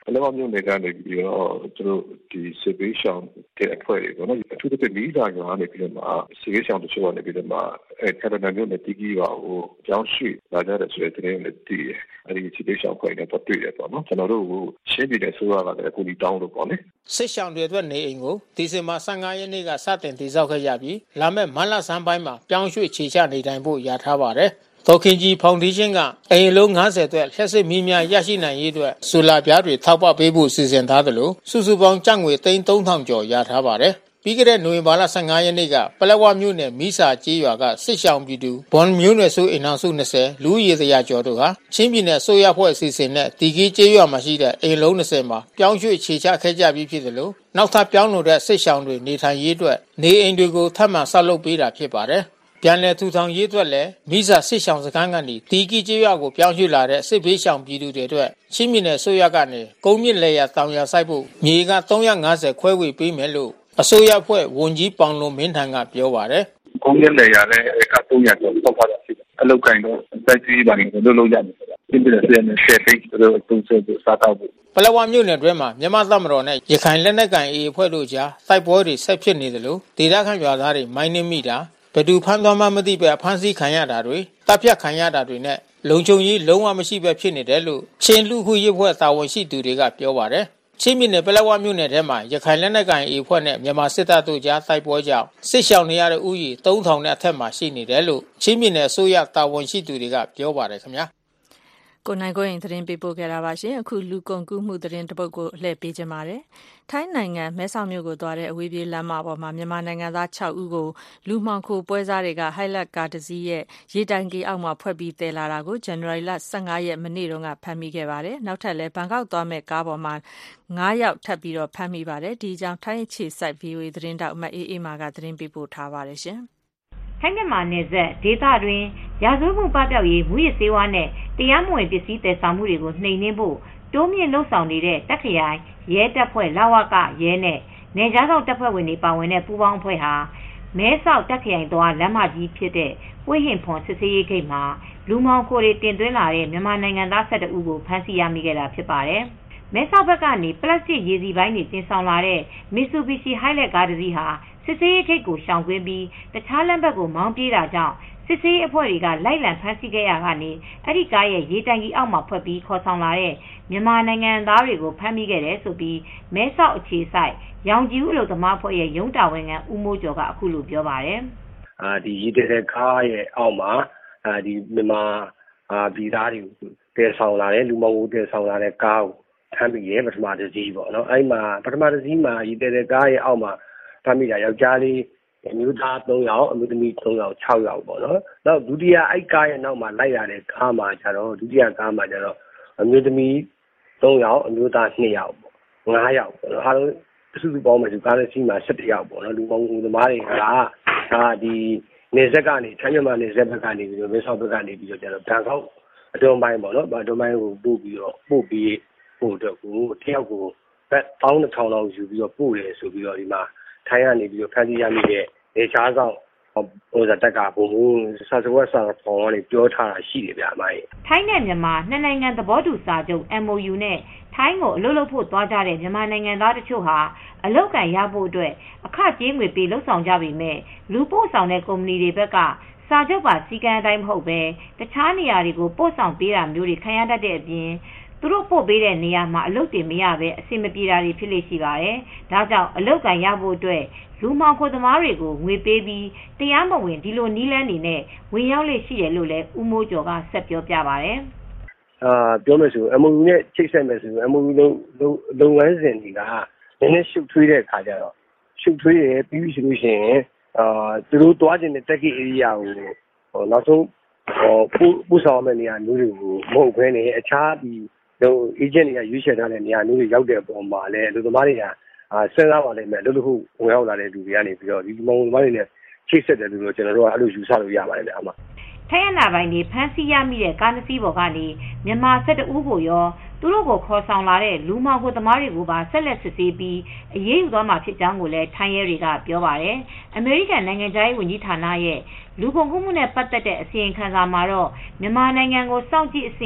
ပလက်ဝမြို့နယ်ကနေပြီးတော့သူတို့ဒီစစ်ပေးရှောင်တဲ့အဖွဲ့တွေပေါ့နော်အထူးသဖြင့်မိသားစုကနေပြီးတော့မှစစ်ပေးရှောင်တချို့ကနေပြီးတော့မှထပ်တန်းမြို့နယ်တီးကြီးပါကိုကြောင်းရွှေ့လာကြတဲ့ဆိုတဲ့တဲ့နဲ့တည်အဲဒီစစ်ပေးရှောင်အဖွဲ့တွေတော့တွေ့ရပေါ့နော်ကျွန်တော်တို့ကိုရှင်းပြတဲ့ဆိုရတာလည်းအခုဒီတောင်းလို့ပေါ့လေစစ်ရှောင်တွေအတွက်နေအိမ်ကိုဒီဇင်ဘာ15ရက်နေ့ကစတင်တည်ဆောက်ခဲ့ရပြီးလာမယ့်မတ်လဆန်းပိုင်းမှာပြောင်းရွှေ့ခြေချနေထိုင်ဖို့ရထားပါတယ်ဒေါခင်ကြီးဖောင်ဒေးရှင်းကအိမ်လုံး90အတွက်လျှက်စစ်မီးများရရှိနိုင်ရေးအတွက်ဆိုလာပြားတွေထောက်ပံ့ပေးဖို့စီစဉ်ထားတယ်လို့စုစုပေါင်းကျပ်ငွေ3,000ကျော်ရထားပါတယ်ပြီးခဲ့တဲ့နိုဝင်ဘာလ15ရက်နေ့ကပလက်ဝမြို့နယ်မီးစာကျေးရွာကစစ်ရှောင်ပြည်သူဘွန်မျိုးနွယ်စုအိမ်အောင်စု20လူရေတရာကျော်တို့ဟာချင်းပြည်နယ်ဆိုရဖွဲ့အစီအစဉ်နဲ့တီကီကျေးရွာမှာရှိတဲ့အိမ်လုံး20မှာပြောင်းရွှေ့ခြေချခဲ့ကြပြီးဖြစ်တယ်လို့နောက်ထပ်ပြောင်းလို့တဲ့စစ်ရှောင်တွေနေထိုင်ရေးအတွက်နေအိမ်တွေကိုထပ်မံဆောက်လုပ်ပေးတာဖြစ်ပါတယ်ပြန်လည်ထူထောင်ရေးအတွက်လည်းမိစာစစ်ရှောင်စခန်းကနေတီကီကျေးရွာကိုပြောင်းရွှေ့လာတဲ့စစ်ဘေးရှောင်ပြည်သူတွေအတွက်ချင်းပြည်နယ်ဆိုရကနေကုန်းမြင့်လေယာတောင်ယာစိုက်ဖို့မြေက350ခွဲဝေပေးမယ်လို့အစိုးရဖွဲ့ဝန်ကြီးပေါင်လွန်မင်းထံကပြောပါတယ်။ကုန်းမြင့်လေယာလည်းက300ကျော်ပေါက်ထားတာရှိတယ်။အလောက်ကိုင်းတော့စိုက်ကြီးပါနေလို့လုပ်ရတယ်ဆိုတာ။ပြည်ပြည်နဲ့ဆယ်ပိတ်တို့တုံးဆက်စားတော့ပလက်ဝမြို့နယ်တွင်းမှာမြန်မာတပ်မတော်နဲ့ရခိုင်လက်နက်ကိုင်အေအဖွဲ့တို့ကြားတိုက်ပွဲတွေဆက်ဖြစ်နေတယ်လို့ဒေသခံရွာသားတွေမိုင်းနှင်းမိတာဘယ်သူဖမ်းသွားမှမသိပဲဖမ်းဆီးခံရတာတွေတပ်ဖြတ်ခံရတာတွေနဲ့လုံခြုံရေးလုံးဝမရှိပဲဖြစ်နေတယ်လို့ချင်းလူခုရေးဖွဲ့တာဝန်ရှိသူတွေကပြောပါတယ်ချင်းပြည်နယ်ပလက်ဝမြို့နယ်ထဲမှာရခိုင်လက်နက်ကိုင်အေအဖွဲ့နဲ့မြန်မာစစ်တပ်တို့ကြားတိုက်ပွဲကြောင့်စစ်ရှောင်နေရတဲ့ဥယျာဉ်3000နဲ့အထက်မှာရှိနေတယ်လို့ချင်းပြည်နယ်အစိုးရတာဝန်ရှိသူတွေကပြောပါတယ်ခင်ဗျာကိုနိုင်ကိုရင်သတင်းပေးပို့ခဲ့တာပါရှင်အခုလူကုန်ကူးမှုသတင်းတစ်ပုဒ်ကိုလှည့်ပေးကြပါမယ်ထိုင်းနိုင်ငံမဲဆောက်မြို့ကိုသွားတဲ့အဝေးပြေးလမ်းမပေါ်မှာမြန်မာနိုင်ငံသား6ဦးကိုလူမှောင်ခိုပွဲစားတွေကဟိုက်လက်ကားတစ်စီးရဲ့ရေတိုင်ကြီးအောက်မှာဖွက်ပြီးတည်လာတာကိုဇန်နဝါရီလ15ရက်မနေ့တုန်းကဖမ်းမိခဲ့ပါတယ်နောက်ထပ်လည်းဘန်ကောက်သွားမဲ့ကားပေါ်မှာ9ယောက်ထပ်ပြီးတော့ဖမ်းမိပါတယ်ဒီကြောင့်ထိုင်းအခြေစိုက် VOA သတင်းတောက်မအေးအေးမာကသတင်းပေးပို့ထားပါတယ်ရှင်ထိုင်းမြန်မာနယ်စပ်ဒေသတွင်ရာဇဝတ်မှုပပျောက်ရေးမူရစ်ဆေးဝါးနဲ့တရားမဝင်ပစ္စည်းသယ်ဆောင်မှုတွေကိုနှိမ်နင်းဖို့တိုးမြင့်လှုံ့ဆော်နေတဲ့တပ်ခရိုင်ရဲတပ်ဖွဲ့လဝကရဲနဲ့နယ်ခြားစောင့်တပ်ဖွဲ့ဝင်တွေပါဝင်တဲ့ပူးပေါင်းအဖွဲ့ဟာမဲဆောက်တပ်ခရိုင်သွားလမ်းမကြီးဖြစ်တဲ့ပွင့်ဟင်ဖွန်စစ်ဆေးရေးဂိတ်မှာလူမှောင်ခိုတွေတင်သွင်းလာတဲ့မြန်မာနိုင်ငံသား12ဦးကိုဖမ်းဆီးရမိခဲ့တာဖြစ်ပါတယ်မဲဆောက်ဘက်ကနေပလတ်စတစ်ရေစီပိုင်းတွေတင်ဆောင်လာတဲ့ Mitsubishi Hilux ကားတစ်စီးဟာစစ်ဆေးရေးဂိတ်ကိုရှောင်ကွင်းပြီးတခြားလမ်းဘက်ကိုမောင်းပြေးတာကြောင့်စစ်ဆေးရေးအဖွဲ့တွေကလိုက်လံဖမ်းဆီးခဲ့ရကနေအဲ့ဒီကားရဲ့ရေတိုင်ကြီးအောက်မှာဖွက်ပြီးခေါ်ဆောင်လာတဲ့မြန်မာနိုင်ငံသားတွေကိုဖမ်းမိခဲ့တယ်ဆိုပြီးမဲဆောက်အခြေစိုက်ရောင်ကြီးဦးအလုပ်သမားအဖွဲ့ရဲ့ရုံးတာဝန်ခံဦးမိုးကျော်ကအခုလိုပြောပါတယ်ဒီရေတဲ့ကားရဲ့အောက်မှာဒီမြန်မာပြည်သားတွေတည်ဆောင်လာတဲ့လူမဟုတ်တည်ဆောင်လာတဲ့ကားကိုဖမ်းမိရဲ့ပထမတစ်စီးပေါ့နော်အဲ့မှာပထမတစ်စီးမှာရေတဲ့ကားရဲ့အောက်မှာဖမ်းမိတာယောက်ျားလေးအမျိုးသား3ယောက်အမျိုးသမီး3ယောက်6ယောက်ပေါ့နော်နောက်ဒုတိယအိုက်ကားရဲ့နောက်မှာလိုက်ရတဲ့ကားမှာကျတော့ဒုတိယကားမှာကျတော့အမျိုးသမီး3ယောက်အမျိုးသား2ယောက်ပေါ့9ယောက်ပေါ့နော်အားလုံးစုစုပေါင်းမယ်ဒီကားလေးစီးမှာ17ယောက်ပေါ့နော်လူပေါင်းသမားတွေကဒီနေဆက်ကနေထိုင်းမြန်မာနေဆက်ဘက်ကနေပြီးတော့မဲဆောက်ဘက်ကနေပြီးတော့ကျတော့ဘန်ကောက်အတွင်းပိုင်းပေါ့နော်အတွင်းပိုင်းကိုပို့ပြီးတော့ပို့တော့ကိုတယောက်ကိုဘတ်1200လောက်ယူပြီးတော့ပို့တယ်ဆိုပြီးတော့ဒီမှာထိုင်းကနေပြီးတော့ဖန်တီးရမိတဲ့နေချားဆောင်ဟိုတက်ကဘုံစာစဝတ်စာဖောင်းကနေပြောထားတာရှိတယ်ဗျအမကြီးထိုင်းနဲ့မြန်မာနှစ်နိုင်ငံသဘောတူစာချုပ် MOU နဲ့ထိုင်းကိုအလုပ်လုပ်ဖို့သွားကြတဲ့မြန်မာနိုင်ငံသားတို့ချို့ဟာအလုပ်ကံရဖို့အတွက်အခကြေးငွေပေးလှုပ်ဆောင်ကြပေမဲ့လူပို့ဆောင်တဲ့ကုမ္ပဏီတွေဘက်ကစာချုပ်ပါစည်းကမ်းအတိုင်းမဟုတ်ပဲတခြားနေရာတွေကိုပို့ဆောင်ပေးတာမျိုးတွေခံရတတ်တဲ့အပြင်သူတို့ပို့ပေးတဲ့နေရာမှာအလုပ်တွေမရပဲအဆင်မပြေတာတွေဖြစ်လေရှိပါတယ်။ဒါကြောင့်အလုပ်ကံရဖို့အတွက်လူမှောင်ခိုသမားတွေကိုငွေပေးပြီးတရားမဝင်ဒီလိုနီးလန်းနေနဲ့ဝင်ရောက်လေရှိတယ်လို့လည်းဦးမိုးကျော်ကဆက်ပြောပြပါတယ်။ပြောမယ်ဆို MOU နဲ့ချိတ်ဆက်မယ်ဆို MOU လုပ်ငန်းစဉ်တွေကနည်းနည်းရှုပ်ထွေးတဲ့အခါကျတော့ရှုပ်ထွေးရပြီးပြီဆိုလို့ရှိရင်သူတို့တွားကျင်တဲ့ tech area ကိုနောက်ဆုံးပို့ဆောင်မယ့်နေရာမျိုးတွေကိုမဟုတ်ဘဲနဲ့အခြားဒီagent တွေကရွေးချယ်ထားတဲ့နေရာမျိုးတွေရောက်တဲ့အပေါ်မှာလည်းလူသမားတွေကစဉ်းစားပါလိမ့်မယ်လို့ခုဝင်ရောက်လာတဲ့လူတွေကနေပြီးတော့ဒီမောင်သမားတွေနဲ့ချိတ်ဆက်တယ်လို့ကျွန်တော်တို့ကအဲ့လိုယူဆလို့ရပါတယ်ဗျာအမထိုင်းနာပိုင်းနေဖမ်းဆီးရမိတဲ့ကားနှစ်စီးပေါ်ကနေမြန်မာ12ဦးကိုရောသူတို့ကိုခေါ်ဆောင်လာတဲ့လူမှောင်ခိုသမားတွေကိုပါဆက်လက်စစ်ဆေးပြီးအရေးယူသွားမှာဖြစ်ကြောင်းကိုလည်းထိုင်းရဲတွေကပြောပါတယ်။အမေရိကန်နိုင်ငံသားရေးဝန်ကြီးဌာနရဲ့လူကုန်ကူးမှုနဲ့ပတ်သက်တဲ့အစီရင်ခံစာမှာတော့မြန်မာနိုင်ငံကိုစောင့်ကြည့်အဆင့်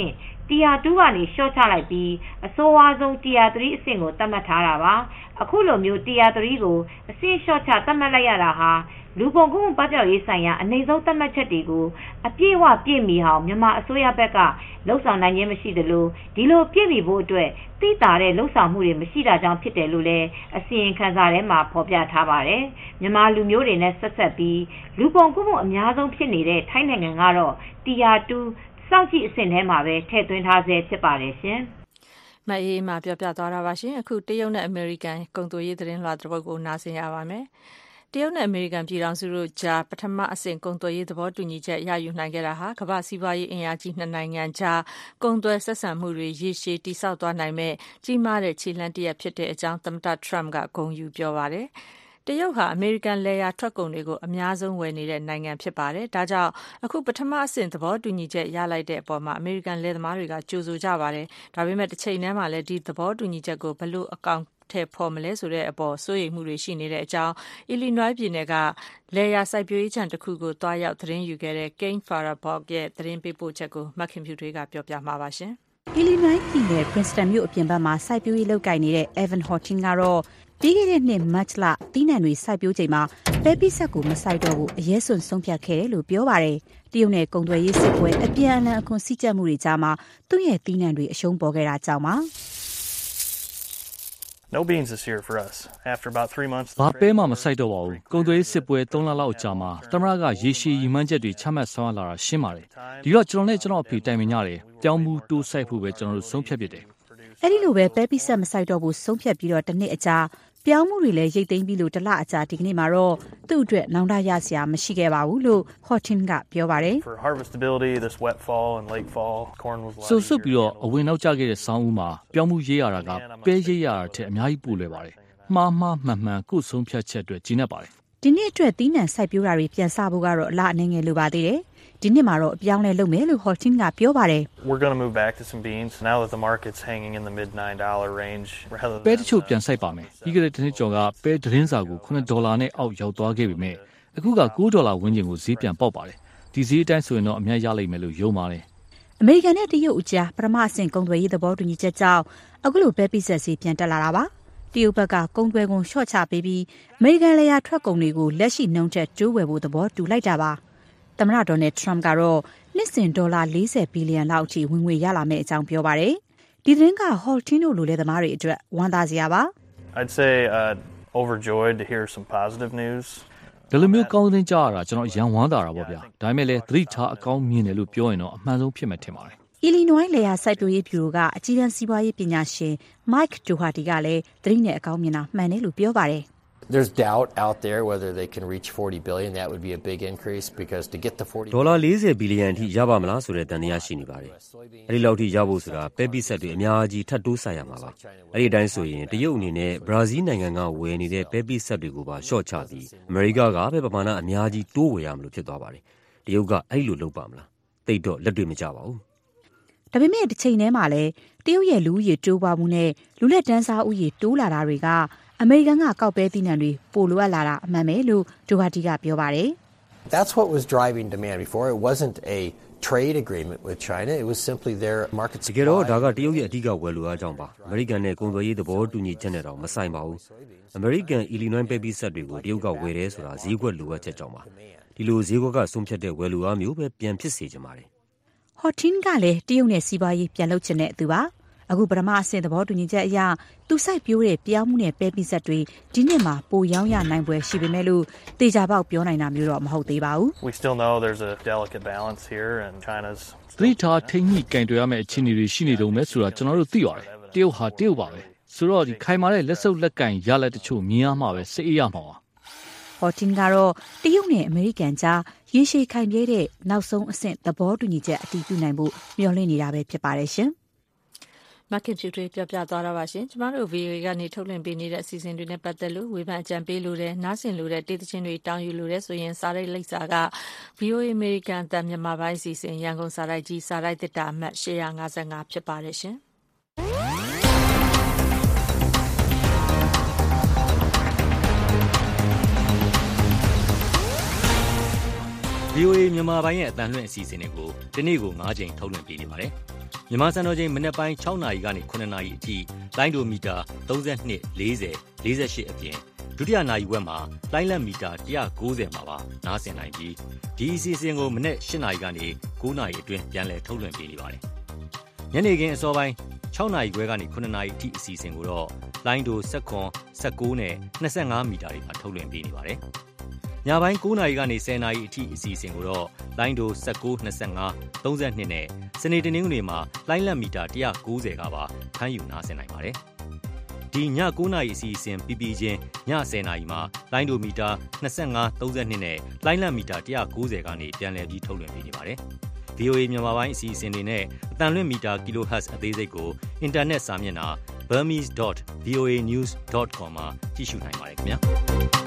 Tier 2 ကနေလျှော့ချလိုက်ပြီးအဆိုးဝါးဆုံး Tier 3 အဆင့်ကိုသတ်မှတ်ထားတာပါအခုလိုမျိုး Tier 3 ကိုအဆင့်လျှော့ချသတ်မှတ်လိုက်ရတာဟာလူကုန်ကူးမှုပပျောက်ရေးဆိုင်ရာအနေဆုံးသတ်မှတ်ချက်တွေကိုအပြည့်အဝပြည့်မီအောင်မြန်မာအစိုးရဘက်ကလှုံ့ဆော်နိုင်ခြင်းမရှိသလိုဒီလိုပြည့်မီဖို့အတွက်သိတာတဲ့လှုံ့ဆော်မှုတွေမရှိတာကြောင့်ဖြစ်တယ်လို့လည်းအစီရင်ခံစာထဲမှာဖော်ပြထားပါတယ်မြန်မာလူမျိုးတွေနဲ့ဆက်ဆက်ပြီးလူကုန်ကူးမှုအများဆုံးဖြစ်နေတဲ့ထိုင်းနိုင်ငံကတော့ Tier 2စောင့်ကြည့်အဆင့်ထဲမှာပဲထည့်သွင်းထားဆဲဖြစ်ပါတယ်ရှင်မအေးမှာပြောပြသွားတာပါရှင်အခုတရုတ်နဲ့အမေရိကန်ကုန်သွယ်ရေးသတင်းလွှာတစ်ပုဒ်ကိုနားဆင်ရပါမယ်တရုတ်နဲ့အမေရိကန်ပြည်ထောင်စုတို့ကြားပထမအဆင့်ကုန်သွယ်ရေးသဘောတူညီချက်ရယူနိုင်ခဲ့တာဟာကမ္ဘာစီးပွားရေးအင်အားကြီးနှစ်နိုင်ငံကြားကုန်သွယ်ဆက်ဆံမှုတွေရေရှည်တည်ဆောက်သွားနိုင်မဲ့ကြီးမားတဲ့ခြေလှမ်းတစ်ရပ်ဖြစ်တဲ့အကြောင်းသမ္မတ Trump ကဂုဏ်ယူပြောပါတယ်တရုတ်ဟာအမေရိကန်လယ်ယာထွက်ကုန်တွေကိုအများဆုံးဝယ်နေတဲ့နိုင်ငံဖြစ်ပါတယ်။ဒါကြောင့်အခုပထမအဆင့်သဘောတူညီချက်ရလိုက်တဲ့အပေါ်မှာအမေရိကန်လယ်သမားတွေကကြိုဆိုကြပါတယ်။ဒါပေမဲ့တစ်ချိန်တည်းမှာလည်းဒီသဘောတူညီချက်ကိုဘယ်လိုအကောင်ထည့်ဖော်မလဲဆိုတဲ့အပေါ်စိုးရိမ်မှုတွေရှိနေတဲ့အကြောင်း Illinois ပြည်နယ်ကလယ်ယာစိုက်ပျိုးရေးခြံတစ်ခုကိုတွားရောက်သတင်းယူခဲ့တဲ့ Kane Farabaugh ရဲ့သတင်းပေးပို့ချက်ကိုမခင်ဖြူထွေးကပြောပြမှာပါရှင်။ Illinois ပြည်နယ် Princeton မြို့အပြင်ဘက်မှာစိုက်ပျိုးရေးလုပ်ကိုင်နေတဲ့ Evan Hortin ကတော့ပြီးခဲ့တဲ့နှစ်မတ်လတီးနှံတွေစိုက်ပျိုးချိန်မှာပဲပိစက်ကိုမစိုက်တော့ဘူးအရေးစွန်ဆုံးဖြတ်ခဲ့တယ်လို့ပြောပါတယ်။တရုတ်နဲ့ကုန်သွယ်ရေးစစ်ပွဲအပြန်အလှန်အခွန်စည်းကြပ်မှုတွေကြားမှာသူ့ရဲ့တီးနှံတွေအရှုံးပေါ်ခဲ့တာကြောင့်ပါ။ No beans this year for us. After about 3 months. ဘာပဲမှမစိုက်တော့ပါဘူး။ကုန်သွယ်ရေးစစ်ပွဲ3လလောက်ကြာမှာသမရကရေရှည်ရည်မှန်းချက်တွေချမှတ်ဆောင်လာတာရှင်းပါတယ်။ဒီတော့ကျွန်တော်နဲ့ကျွန်တော်အဖေတိုင်ပင်ကြတယ်။ပြောင်းမှုတိုးစိုက်ဖို့ပဲကျွန်တော်တို့ဆုံးဖြတ်ဖြစ်တယ်။အဲ့ဒီလိုပဲပဲပိစက်မစိုက်တော့ဘူးဆုံးဖြတ်ပြီးတော့တစ်နှစ်အကြာပြောင်းမှုတွေလည်းရိတ်သိမ်းပြီးလို့တလအကြာဒီကနေ့မှာတော့သူ့အတွက်နောင်တရစရာမရှိခဲ့ပါဘူးလို့ Hortin ကပြောပါတယ်။ For harvestability this wet fall and late fall corn was so ဆိုပြီးတော့အဝင်နောက်ကျခဲ့တဲ့ဆောင်းဦးမှာပြောင်းမှုရေးရတာကပဲရေးရတာတဲ့အများကြီးပိုလွယ်ပါတယ်။မှားမှန်ကိုယ်ဆုံးဖြတ်ချက်အတွက်ကြီးနေပါတယ်။ဒီနှစ်အတွက်တီးနှံစိုက်ပျိုးတာတွေပြန်စဖို့ကတော့အလားအနည်းငယ်လိုပါသေးတယ်။ဒီနှစ်မှာတော့အပြောင်းလဲလုပ်မယ်လို့ Hortin ကပြောပါတယ်။ We're going to move back to some beans now that the market's hanging in the mid $9 range rather than ပဲတချို့ပြန်စိုက်ပါမယ်။ဒီကနေ့တစ်နှစ်ကျော်ကပဲသတင်းစာကို$9နဲ့အောက်ရောက်သွားခဲ့ပြီမဲ့အခုက$9ဝန်းကျင်ကိုဈေးပြန်ပေါက်ပါတယ်။ဒီဈေးအတိုင်းဆိုရင်တော့အများရလိမ့်မယ်လို့ယုံပါတယ်။အမေရိကန်နဲ့တရုတ်အကြားပထမအဆင့်ကုန်သွယ်ရေးသဘောတူညီချက်ကြောင့်အခုလိုပဲပိစက်ဈေးပြန်တက်လာတာပါ။တရုတ်ဘက်ကကုန်သွယ်ကုန်လျှော့ချပေးပြီးအမေရိကန်လယ်ယာထွက်ကုန်တွေကိုလက်ရှိနှုန်းထက်တိုးဝယ်ဖို့သဘောတူလိုက်တာပါ။သမ္မတ Donald Trump ကတော့နှစ်စဉ်ဒေါ်လာ40ဘီလီယံလောက်အထိဝင်ငွေရလာမယ့်အကြောင်းပြောပါတယ်။ဒီသတင်းက Hortin တို့လိုလယ်သမားတွေအတွက်ဝမ်းသာစရာပါ။ I'd say overjoyed to hear some positive news. ဒီလိုမျိုးကောင်းသတင်းကြားရတာကျွန်တော်ရန်ဝမ်းသာတာပေါ့ဗျာ။ဒါပေမဲ့လည်းသတိထားအကောင်းမြင်တယ်လို့ပြောရင်တော့အမှန်ဆုံးဖြစ်မှထင်ပါတယ်။ Illinois လယ်ယာစိုက်ပျိုးရေးဗျူရိုကအကြီးတန်းစီးပွားရေးပညာရှင် Mike Doherty ကလည်းသတိနဲ့အကောင်းမြင်တာမှန်တယ်လို့ပြောပါတယ်။ There's doubt out there whether they can reach 40 billion. That would be a big increase because to get the 40 ဒေါ်လာ40ဘီလီယံအထိရပါမလားဆိုတဲ့တန်တရားရှိနေပါတယ်။အဲဒီလောက်ထိရဖို့ဆိုတာပဲပိစက်တွေအများကြီးထပ်တိုးဆိုင်ရမှာပါ။အဲဒီအတိုင်းဆိုရင်တရုတ်အနေနဲ့ဘရာဇီးနိုင်ငံကဝယ်နေတဲ့ပဲပိစက်တွေကိုပါရှော့ချပြီးအမေရိကကပဲပမာဏအများကြီးတိုးဝယ်ရမလို့ဖြစ်သွားပါတယ်။တရုတ်ကအဲ့လိုလုပ်ပါမလား။သိတော့လက်တွေ့မကျပါဘူး။ဒါပေမဲ့တစ်ချိန်တည်းမှာလည်းတရုတ်ရဲ့လူဦးရေတိုးပွားမှုနဲ့လူလက်တန်းစားဦးရေတိုးလာတာတွေကအမေရိကန်ကကောက်ပဲသီးနှံတွေပိုလိုအပ်လာတာအမှန်ပဲလို့ဒိုဟာတီကပြောပါတယ်။ That's what was driving demand before. It wasn't a trade agreement with China. It was simply their market supply. တကယ်တော့ဒါကတရုတ်ရဲ့အဓိကဝယ်လိုအားကြောင့်ပါ။အမေရိကန်နဲ့ကုန်သွယ်ရေးသဘောတူညီချက်နဲ့တော့မဆိုင်ပါဘူး။အမေရိကန် Illinois ပဲပိစက်တွေကိုတရုတ်ကဝယ်တယ်ဆိုတာဈေးကွက်လိုအပ်ချက်ကြောင့်ပါ။ဒီလိုဈေးကွက်ကဆုံးဖြတ်တဲ့ဝယ်လိုအားမျိုးပဲပြန်ဖြစ်စေချင်ပါတယ်။ Hortin ကလည်းတရုတ်နဲ့စီးပွားရေးပြန်လုပ်ချင်တဲ့သူပါ။အခုပထမအဆင့်သဘောတူညီချက်အရသူစိုက်ပျိုးတဲ့ပြောင်းမှုနဲ့ပဲပိစက်တွေဒီနှစ်မှာပိုရောင်းရနိုင်ပွဲရှိပေမဲ့လို့တေချာပေါက်ပြောနိုင်တာမျိုးတော့မဟုတ်သေးပါဘူး။ We still know there's a delicate balance here and China's သတိထားထိန်းညှိကင်တွယ်ရမယ့်အခြေအနေတွေရှိနေတုန်းပဲဆိုတာကျွန်တော်တို့သိပါတယ်။တရုတ်ဟာတရုတ်ပါပဲ။ဆိုတော့ဒီခိုင်မာတဲ့လက်စုပ်လက်ကင်ရလက်တချို့မြင်ရမှာပဲစိတ်အေးရမှာပါ။ Hortin ကတော့တရုတ်နဲ့အမေရိကန်ကြားရေရှည်ခိုင်မြဲတဲ့နောက်ဆုံးအဆင့်သဘောတူညီချက်အတည်ပြုနိုင်ဖို့မျှော်လင့်နေတာပဲဖြစ်ပါတယ်ရှင်။မခင်ဖြူထွေးပြောပြသွားတာပါရှင်ကျမတို့ VOA ကနေထုတ်လွှင့်ပေးနေတဲ့အစီအစဉ်တွေနဲ့ပတ်သက်လို့ဝေဖန်အကြံပေးလို့နားဆင်လို့တဲ့တေးသချင်းတွေတောင်းယူလို့တဲ့ဆိုရင်စာရိုက်လိပ်စာက VOA American အသံမြန်မာပိုင်းအစီအစဉ်ရန်ကုန်စာရိုက်ကြီးစာရိုက်သစ်တာအမှတ်855ဖြစ်ပါတယ်ရှင် VOA မြန်မာပိုင်းရဲ့အသံလွှင့်အစီအစဉ်တွေကိုဒီနေ့ကို9ချိန်ထုတ်လွှင့်ပေးနေပါတယ်။မြန်မာစံတော်ချိန်မနက်ပိုင်း6နာရီကနေ9နာရီအထိလိုင်းဒိုမီတာ32 40 48အပြင်ဒုတိယနာရီဝက်မှာလိုင်းလက်မီတာ190မှာပါနားဆင်နိုင်ပြီးဒီအစီအစဉ်ကိုမနက်8နာရီကနေ9နာရီအတွင်းပြန်လည်ထုတ်လွှင့်ပေးနေပါတယ်။ညနေခင်းအစောပိုင်း6နာရီခွဲကနေ9နာရီအထိအစီအစဉ်ကိုတော့လိုင်းဒို19နဲ့25မီတာတွေမှာထုတ်လွှင့်ပေးနေပါတယ်။ညပိုင်း9နာရီကနေ10နာရီအထိအစီအစဉ်ကိုတော့လိုင်းဒို19 25 32နဲ့စနေတနင်္ဂနွေမှာလိုင်းလက်မီတာ190ကပါဖမ်းယူနားဆင်နိုင်ပါတယ်။ဒီည9နာရီအစီအစဉ်ပြီးပြီးချင်းည10နာရီမှာလိုင်းဒိုမီတာ25 32နဲ့လိုင်းလက်မီတာ190ကနေပြန်လည်ပြီးထုတ်လွှင့်ပေးနေပါတယ်။ VOA မြန်မာပိုင်းအစီအစဉ်တွေနဲ့အသံလွှင့်မီတာ kHz အသေးစိတ်ကိုအင်တာနက်စာမျက်နှာ burmese.voanews.com မှာကြည့်ရှုနိုင်ပါတယ်ခင်ဗျာ။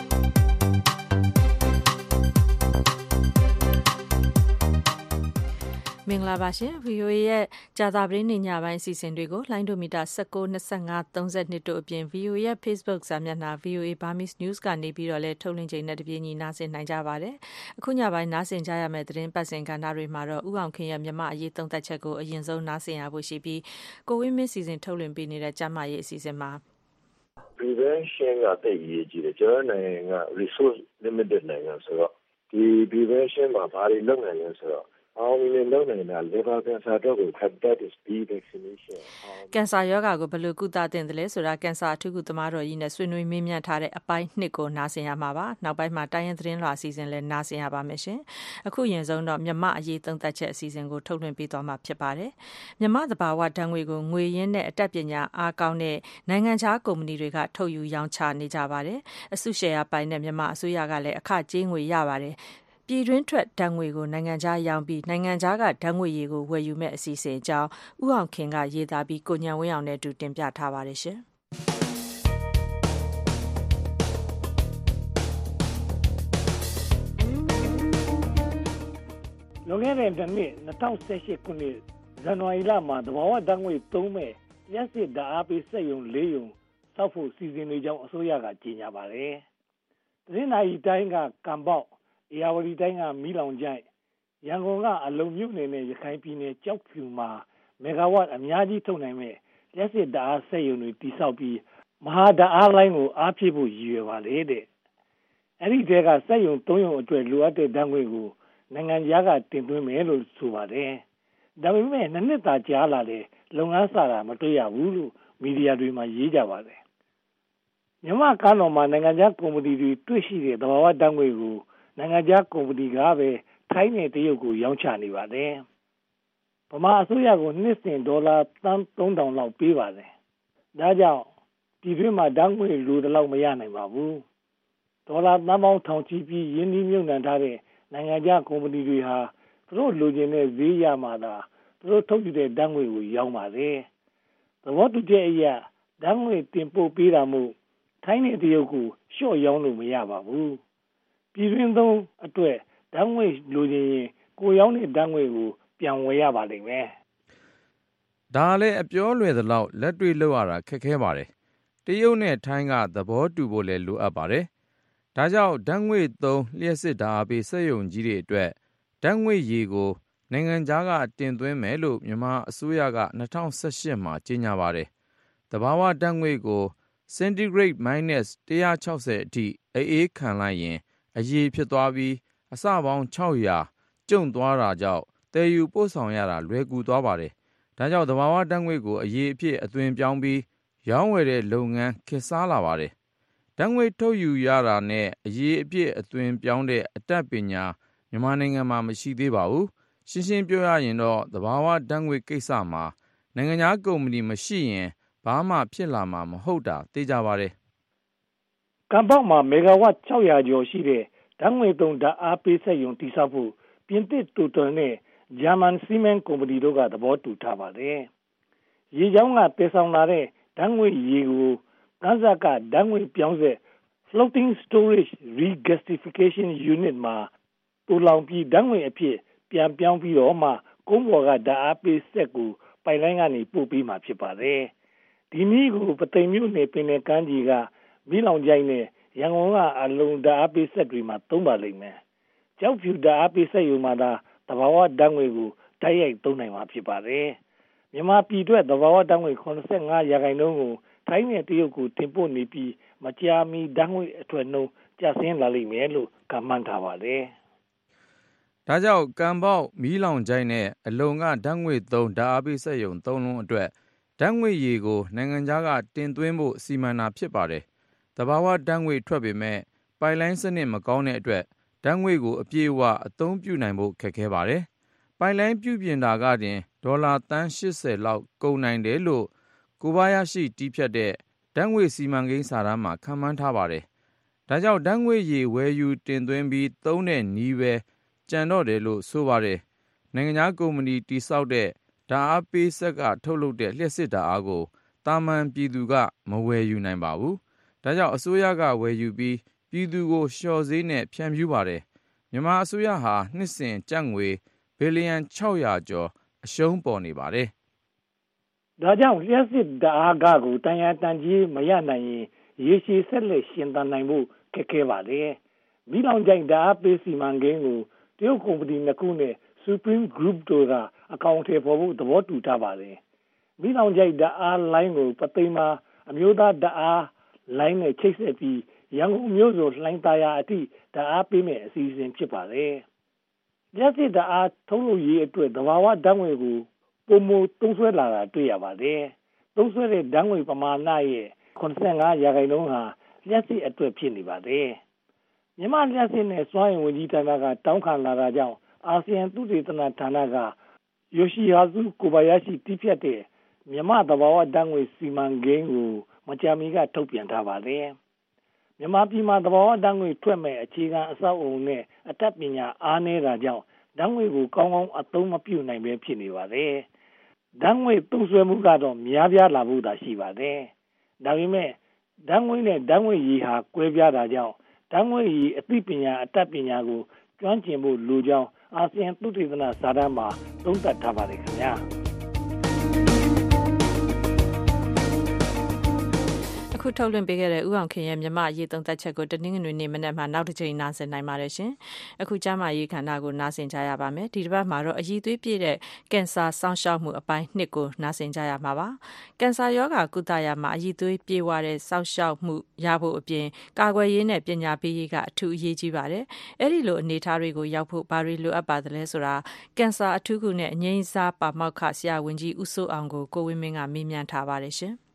မင်္ဂလာပါရှင် VOA ရဲ့ကြာသပတေးနေ့ညပိုင်းအစီအစဉ်တွေကိုလိုင်းဒိုမီတာ19 25 32တို့အပြင် VOA ရဲ့ Facebook စာမျက်နှာ VOA Burmese News ကနေပြီးတော့လည်းထုတ်လွှင့်ချိန်နဲ့တပြေးညီနားဆင်နိုင်ကြပါတယ်။အခုညပိုင်းနားဆင်ကြရမယ့်သတင်းပတ်စဉ်ကဏ္ဍတွေမှာတော့ဥအောင်ခင်ရဲ့မြန်မာအရေးသုံးသပ်ချက်ကိုအရင်ဆုံးနားဆင်ရဖို့ရှိပြီးကိုဝင်းမင်းစီစဉ်ထုတ်လွှင့်ပေးနေတဲ့ကျမရေးအစီအစဉ်မှာ prevention ကတိတ်ရေးကြည့်တယ်ကျွန်တော်နိုင်ငံက resource limited နိုင်ငံဆိုတော့ဒီ prevention မှာဘာတွေလုပ်နိုင်လဲဆိုတော့အောင်မြင်လုပ်နိုင်တာ liver cancer တော့ကို hepatitis B vaccination ကင်ဆာရောဂါကိုဘယ်လိုကုသသင့်တယ်လဲဆိုတာကင်ဆာအထူးကုသမားတော်ကြီးနဲ့ဆွေးနွေးမေးမြန်းထားတဲ့အပိုင်း2ကိုနားဆင်ရမှာပါနောက်ပိုင်းမှာတိုင်းရင်းသတင်းလွှာအစီအစဉ်လည်းနားဆင်ရပါမယ်ရှင်အခုရင်ဆုံးတော့မြန်မာအရေးသုံးသပ်ချက်အစီအစဉ်ကိုထုတ်လွှင့်ပေးသွားမှာဖြစ်ပါတယ်မြန်မာသဘာဝဓာတ်ငွေကိုငွေရင်းနဲ့အတတ်ပညာအားကောင်းတဲ့နိုင်ငံခြားကုမ္ပဏီတွေကထုတ်ယူရောင်းချနေကြပါတယ်အစုရှယ်ယာပိုင်တဲ့မြန်မာအစိုးရကလည်းအခကြေးငွေရပါတယ်ပြည်တွင်းထွက်ဓာတ်ငွေကိုနိုင်ငံခြားရောင်းပြီးနိုင်ငံခြားကဓာတ်ငွေရည်ကိုဝယ်ယူမဲ့အစီအစဉ်အကြောင်းဥအောင်ခင်ကရေးသားပြီးကိုညံဝင်းအောင်နဲ့အတူတင်ပြထားပါတယ်ရှင်လွန်ခဲ့တဲ့နှစ်2018ခုနှစ်ဇန်နဝါရီလမှာသဘာဝဓာတ်ငွေသုံးမဲ့လျှပ်စစ်ဓာတ်အားပေးစက်ရုံ၄ရုံစောက်ဖို့စီစဉ်နေကြောင်းအစိုးရကကြေညာပါတယ်။သတင်းနာရီတိုင်းကကံပေါက်ဧရာဝတီတိုင်းကမီးလောင်ချိုင့်ရန်ကုန်ကအလုံမြို့နယ်နဲ့ရခိုင်ပြည်နယ်ကြောက်ဖြူမှာမဂါဝတ်အများကြီးထုတ်နိုင်မဲ့လျှပ်စစ်ဓာတ်အားစက်ရုံတွေတည်ဆောက်ပြီးမဟာဓာတ်အားလိုင်းကိုအားဖြည့်ဖို့ရည်ရွယ်ပါလေတဲ့။အဲဒီတဲကစက်ရုံ၃ရုံအတွက်လိုအပ်တဲ့ဓာတ်ငွေကိုနိုင်ငံခြားကတင်သွင်းမယ်လို့ဆိုပါတယ်။ဒါပေမဲ့နှစ်သာကြာလာတယ်လုပ်ငန်းစတာမတွေ့ရဘူးလို့မီဒီယာတွေမှာရေးကြပါတယ်။မြန်မာကမ်းတော်မှာနိုင်ငံခြားကုမ္ပဏီတွေတွေ့ရှိတဲ့သဘာဝဓာတ်ငွေကိုနိုင်ငံခြားကုမ္ပဏီကပဲထိုင်းနဲ့တရုတ်ကိုရောင်းချနေပါတယ်။ဗမာအစိုးရကိုနှစ်စဉ်ဒေါ်လာသန်း3000လောက်ပေးပါတယ်။ဒါကြောင့်ပြည်တွင်းမှာဓာတ်ငွေလိုတလောက်မရနိုင်ပါဘူး။ဒေါ်လာသန်းပေါင်းထောင်ချီပြီးရင်းနှီးမြှုပ်နှံထားတဲ့နိုင်ငံခြားကုမ္ပဏီတွေဟာသူတို့လိုချင်တဲ့ဈေးရမှသာသူတို့ထုတ်ယူတဲ့ဓာတ်ငွေကိုရောင်းပါတယ်။သဘောတူချက်အရဓာတ်ငွေတင်ပို့ပေးတာမို့ထိုင်းနဲ့တရုတ်ကိုလျှော့ရောင်းလို့မရပါဘူး။ပြည်တွင်းသုံးအတွက်ဓာတ်ငွေလိုချင်ရင်ကိုရောင်းတဲ့ဓာတ်ငွေကိုပြန်ဝယ်ရပါလိမ့်မယ်။ဒါလည်းအပြောလွယ်သလောက်လက်တွေ့လုပ်ရတာခက်ခဲပါတယ်။တရုတ်နဲ့ထိုင်းကသဘောတူဖို့လည်းလိုအပ်ပါတယ်။ဒါကြောင့်ဓာတ်ငွေသုံးလျှပ်စစ်ဓာတ်အားပေးစက်ရုံကြီးတွေအတွက်ဓာတ်ငွေရည်ကိုနိုင်ငံခြားကတင်သွင်းမယ်လို့မြန်မာအစိုးရက2018မှာကြေညာပါတယ်။သဘာဝဓာတ်ငွေကို centigrade minus 160အထိအေးခံလိုက်ရင်အရည်ဖြစ်သွားပြီးအဆပေါင်း600ကျုံသွားတာကြောင့်တည်ယူပို့ဆောင်ရတာလွယ်ကူသွားပါတယ်။ဒါကြောင့်သဘာဝဓာတ်ငွေကိုအရည်အဖြစ်အသွင်ပြောင်းပြီးရောင်းဝယ်တဲ့လုပ်ငန်းခေတ်စားလာပါတယ်။ဓာတ်ငွေထုတ်ယူရတာနဲ့အရည်အဖြစ်အသွင်ပြောင်းတဲ့အတတ်ပညာမြန်မာနိုင်ငံမှာမရှိသေးပါဘူး။ရှင်းရှင်းပြောရရင်တော့သဘာဝဓာတ်ငွေကိစ္စမှာနိုင်ငံခြားကုမ္ပဏီမရှိရင်ဘာမှဖြစ်လာမှာမဟုတ်တာသိကြပါတယ်။ကံပေါက်မှာမဂါဝတ်600ကျော်ရှိတဲ့ဓာတ်ငွေသုံးဓာတ်အားပေးစက်ရုံတည်ဆောက်ဖို့ပြင်သစ်တိုတယ်နဲ့ဂျာမန်စီမင်းကုမ္ပဏီတို့ကသဘောတူထားပါတယ်။ရေကြောင်းကတည်ဆောင်လာတဲ့ဓာတ်ငွေရေကိုကမ်းစပ်ကဓာတ်ငွေပြောင်းစက် floating storage regasification unit မှာတူလောင်ပြီးဓာတ်ငွေအဖြစ်ပြန်ပြောင်းပြီးတော့မှကုန်းပေါ်ကဓာတ်အားပေးစက်ကိုပိုက်လိုင်းကနေပို့ပေးမှာဖြစ်ပါတယ်။ဒီနည်းကိုပသိမ်မြို့နယ်ပင်လယ်ကမ်းခြေကမီးလောင်ချိုင်းနဲ့ရန်ကုန်ကအလုံဓာတ်အားပေးစက်တွေမှာသုံးပါလိမ့်မယ်။ကျောက်ဖြူဓာတ်အားပေးစက်ရုံမှာသာသဘာဝဓာတ်ငွေ့ကိုတိုက်ရိုက်သုံးနိုင်မှာဖြစ်ပါတယ်။မြန်မာပြည်အတွက်သဘာဝဓာတ်ငွေ့ 85% ကိုထိုင်းနဲ့တရုတ်ကိုတင်ပို့နေပြီးမကြာမီဓာတ်ငွေ့အထွက်နှုန်းကျဆင်းလာလိမ့်မယ်လို့ခန့်မှန်းထားပါတယ်။ဒါကြောင့်ကံပေါက်မီးလောင်ချိုင်းနဲ့အလုံကဓာတ်ငွေ့သုံးဓာတ်အားပေးစက်ရုံ3လုံးအတွက်ဓာတ်ငွေ့ရည်ကိုနိုင်ငံခြားကတင်သွင်းဖို့စီမံတာဖြစ်ပါတယ်။သဘာဝဓာတ်ငွေ့ထွက်ပေမဲ့ပိုက်လိုင်းစနစ်မကောင်းတဲ့အတွက်ဓာတ်ငွေ့ကိုအပြည့်အဝအသုံးပြုနိုင်ဖို့ခက်ခဲပါတယ်။ပိုက်လိုင်းပြုပြင်တာကတင်ဒေါ်လာသန်း80လောက်ကုန်နိုင်တယ်လို့ကိုဘာယာရှိတီးဖြတ်တဲ့ဓာတ်ငွေ့စီမံကိန်းစာတမ်းမှာခန့်မှန်းထားပါတယ်။ဒါကြောင့်ဓာတ်ငွေ့ရည်ဝယ်ယူတင်သွင်းပြီးသုံးတဲ့နည်းပဲကျန်တော့တယ်လို့ဆိုပါတယ်။နိုင်ငံခြားကုမ္ပဏီတည်ဆောက်တဲ့ဓာတ်အားပေးစက်ကထုတ်လုပ်တဲ့လျှပ်စစ်ဓာတ်အားကိုတာမန်ပြည်သူကမဝယ်ယူနိုင်ပါဘူး။ဒါကြောင့်အစိုးရကဝယ်ယူပြီးပြည်သူကိုလျှော့ဈေးနဲ့ဖြန့်ဖြူးပါတယ်။မြန်မာအစိုးရဟာနှစ်စဉ်ကျပ်ငွေဘီလီယံ600ကျော်အရှုံးပေါ်နေပါတယ်။ဒါကြောင့်လျှပ်စစ်ဓာတ်အားကိုတန်ရာတန်ကြီးမရနိုင်ရင်ရေရှည်ဆက်လက်ရှင်သန်နိုင်ဖို့ခက်ခဲပါတယ်။မီးလောင်ချိုင်ဓာတ်အားပေးစီမံကိန်းကိုတရုတ်ကုမ္ပဏီ2ခုနဲ့ Supreme Group တို့ကအကောင့်ထဲပေါ်ဖို့သဘောတူထားပါတယ်။မီးလောင်ချိုင်ဓာတ်အားလိုင်းကိုပသိမ်မှာအမျိုးသားဓာတ်အားလိုင်းနဲ့ချိတ်ဆက်ပြီးရန်ကုန်မြို့ဆိုလှိုင်းသာယာအထိဓာတ်အားပေးမဲ့အစီအစဉ်ဖြစ်ပါတယ်။လျှပ်စစ်ဓာတ်အားထုတ်လုပ်ရေးအတွက်သဘာဝဓာတ်ငွေ့ကိုပုံမသုံးစွဲလာတာတွေ့ရပါတယ်။သုံးစွဲတဲ့ဓာတ်ငွေ့ပမာဏရဲ့ 85% ဟာလျှပ်စစ်အတွက်ဖြစ်နေပါတယ်။မြန်မာလျှပ်စစ်နဲ့စွမ်းအင်ဝန်ကြီးဌာနကတောင်းခံလာတာကြောင့်အာဆီယံသုတေသနဌာနကယိုရှိဟာဇုကိုဘာယာရှိတီးဖြတ်တဲ့မြန်မာသဘာဝဓာတ်ငွေ့စီမံကိန်းကိုမကြာမီကထုတ်ပြန်ထားပါတယ်။မြန်မာပြည်မှာသဘာဝဓာတ်ငွေ့ထွက်မဲ့အခြေခံအဆောက်အအုံနဲ့အတတ်ပညာအားနည်းတာကြောင့်ဓာတ်ငွေ့ကိုကောင်းကောင်းအသုံးမပြုနိုင်ပဲဖြစ်နေပါတယ်။ဓာတ်ငွေ့သုံးစွဲမှုကတော့များပြားလာဖို့သာရှိပါတယ်။ဒါပေမဲ့ဓာတ်ငွေ့နဲ့ဓာတ်ငွေ့ရည်ဟာကွဲပြားတာကြောင့်ဓာတ်ငွေ့ရည်အသိပညာအတတ်ပညာကိုကျွမ်းကျင်ဖို့လိုကြောင်းအာဆီယံသုတေသနစာတမ်းမှာသုံးသပ်ထားပါတယ်ခင်ဗျာ။အခုထုတ်လွှင့်ပေးခဲ့တဲ့ဥအောင်ခင်ရဲ့မြမအရေးသုံးသက်ချက်ကိုတနင်္ဂနွေနေ့မနက်မှာနောက်တစ်ချိန်နားဆင်နိုင်ပါတယ်ရှင်။အခုကျမရေးခန္ဓာကိုနားဆင်ကြရပါမယ်။ဒီတစ်ပတ်မှာတော့အရေးသွေးပြည့်တဲ့ကင်ဆာစောင့်ရှောက်မှုအပိုင်း2ကိုနားဆင်ကြရမှာပါ။ကင်ဆာရောဂါကုသရာမှာအရေးသွေးပြည့်ဝတဲ့စောင့်ရှောက်မှုရဖို့အပြင်ကာကွယ်ရေးနဲ့ပညာပေးရေးကအထူးအရေးကြီးပါတယ်။အဲ့ဒီလိုအနေအထားတွေကိုရောက်ဖို့ဘာတွေလိုအပ်ပါသလဲဆိုတာကင်ဆာအထူးကုနဲ့အငြိမ်းစားပါမောက္ခဆရာဝန်ကြီးဦးစိုးအောင်ကိုကိုဝင်းမင်းကမေးမြန်းထားပါတယ်ရှင်။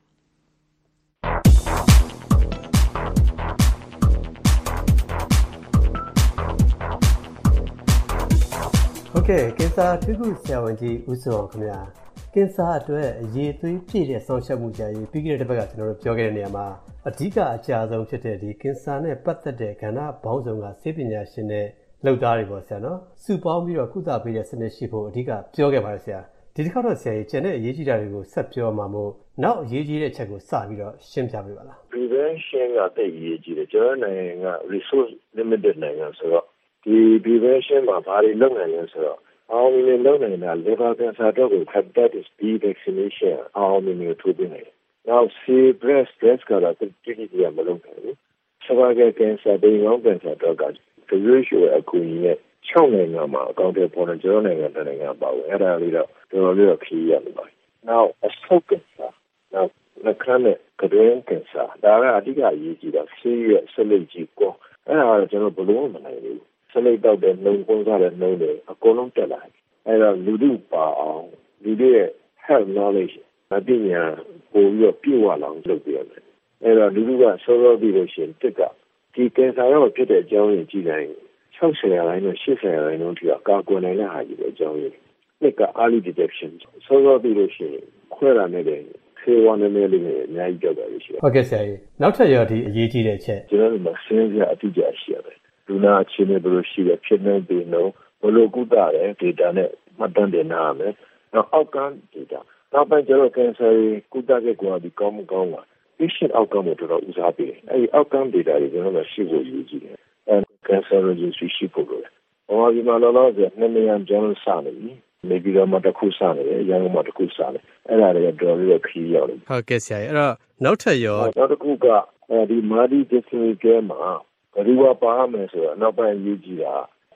ဟုတ်ကဲ့ကင်ဆာအထူးကုဆရာဝန်ကြီးဦးစိုးအောင်ခင်ဗျာကင်ဆာအတွက်အရေးသွေးပြည့်တဲ့ဆောင်ရှောက်မှုကြရေးပြီးခဲ့တဲ့တစ်ပတ်ကကျွန်တော်တို့ပြောခဲ့တဲ့နေရာမှာအဓိကအကြဆုံးဖြစ်တဲ့ဒီကင်ဆာနဲ့ပတ်သက်တဲ့ကဏ္ဍပေါင်းစုံကဆေးပညာရှင်နဲ့လုပ်သားတွေပေါ့ဆရာနော်စုပေါင်းပြီးတော့ကုသပေးတဲ့စနစ်ရှိဖို့အဓိကပြောခဲ့ပါတယ်ဆရာဒီတစ်ခါတော့ဆရာကြီးကျန်တဲ့အရေးကြီးတာတွေကိုဆက်ပြောမှာမို့နောက်အရေးကြီးတဲ့ချက်ကိုစပြီးတော့ရှင်းပြပေးပါလား prevention ကတိတ်အရေးကြီးတယ်ကျွန်တော်နိုင်ငံက resource limited နိုင်ငံဆိုတော့ဒီ prevention မှာဘာတွေလုပ်နိုင်လဲဆိုတော့အောင်မြင်လုပ်နိုင်တာ liver cancer တော့ကို hepatitis B vaccination အောင်မြင်ထိုးပေးနိုင်တယ်နောက် breastကတော့တိတိမလုပ်နိုင်ဘူး cervical cancer ဒိန်ကောင်း cancer တော့က WHO အကူအညီနဲ့6နိုင်ငံမှာအကောင့်တွေပေါ်နေကျွန်တော်နိုင်ငံတစ်နိုင်ငံပါဝင်အဲ့ဒါလေးတော့တော်တော်လေးတော့ခီးရနေပါတယ်နောက် stroke cancer နောက်လက်ခနဲ့ကတွင်းကင်ဆာဒါကအဓိကအရေးကြီးတာဆေးရဆက်လက်ကြီးကောအဲ့ဒါကကျွန်တော်ဘယ်လိုမှမနိုင်ဘူးဆက်လက်တော့တဲ့နှုံပုံစားတဲ့နှုံတွေအကုန်လုံးတက်လာအဲ့တော့လူထုပါအောင်လူတွေရဲ့ health knowledge အပညာပို့ပြီးတော့ပြည့်ဝလာအောင်လုပ်ပြရတယ်အဲ့တော့လူထုကစောစောပြီးလို့ရှိရင်တက်ကဒီကင်ဆာရောဖြစ်တဲ့အကြောင်းရင်းကြည့်တိုင်း60%နဲ့80%ထိကာကွယ်နိုင်တဲ့ဟာကြီးပဲအကြောင်းရင်းနှစ်က early detection စောစောပြီးလို့ရှိရင်ခွဲလာနေတဲ့ဆေးဝါးနည်းနည်းလေးနဲ့အများကြီးကြောက်တာရှိတယ်ဟုတ်ကဲ့ဆရာကြီးနောက်ထပ်ရောဒီအရေးကြီးတဲ့ချက်ကျွန်တော်တို့မှာစဉ်းစားအတိအကျရှိရတယ်လူနာအခြေအနေဘယ်လိုရှိလဲဖြစ်နေပြီနော်ဘယ်လိုကုသရဲ data နဲ့မှတ်တမ်းတင်ရမယ်နောက်အောက်ကန်း data နောက်ပိုင်းကျွန်တော်ကင်ဆာကုသခဲ့ကွာဒီကောင်းမကောင်းပါ patient outcome ကိုတော့ဦးစားပေးတယ်အဲဒီ outcome data တွေကျွန်တော်တို့ရှိဖို့ရည်ကြီးတယ်cancer registry ရှိဖို့လိုတယ်။ဘာမှမလောဆယ်နှစ်နေရာကျောင်းစနေပြီ။နေပြည်တော်မှာတစ်ခုစနေတယ်၊ရန်ကုန်မှာတစ်ခုစနေ။အဲ့ဒါတွေတော်တော်ခီးရောက်တယ်။ဟုတ်ကဲ့ဆရာကြီး။အဲ့တော့နောက်ထပ်ရောနောက်တစ်ခုကဒီ multidisciplinary care မှာဘယ်လိုပါမယ်ဆိုတော့နောက်ပိုင်းရေးကြည့်တာ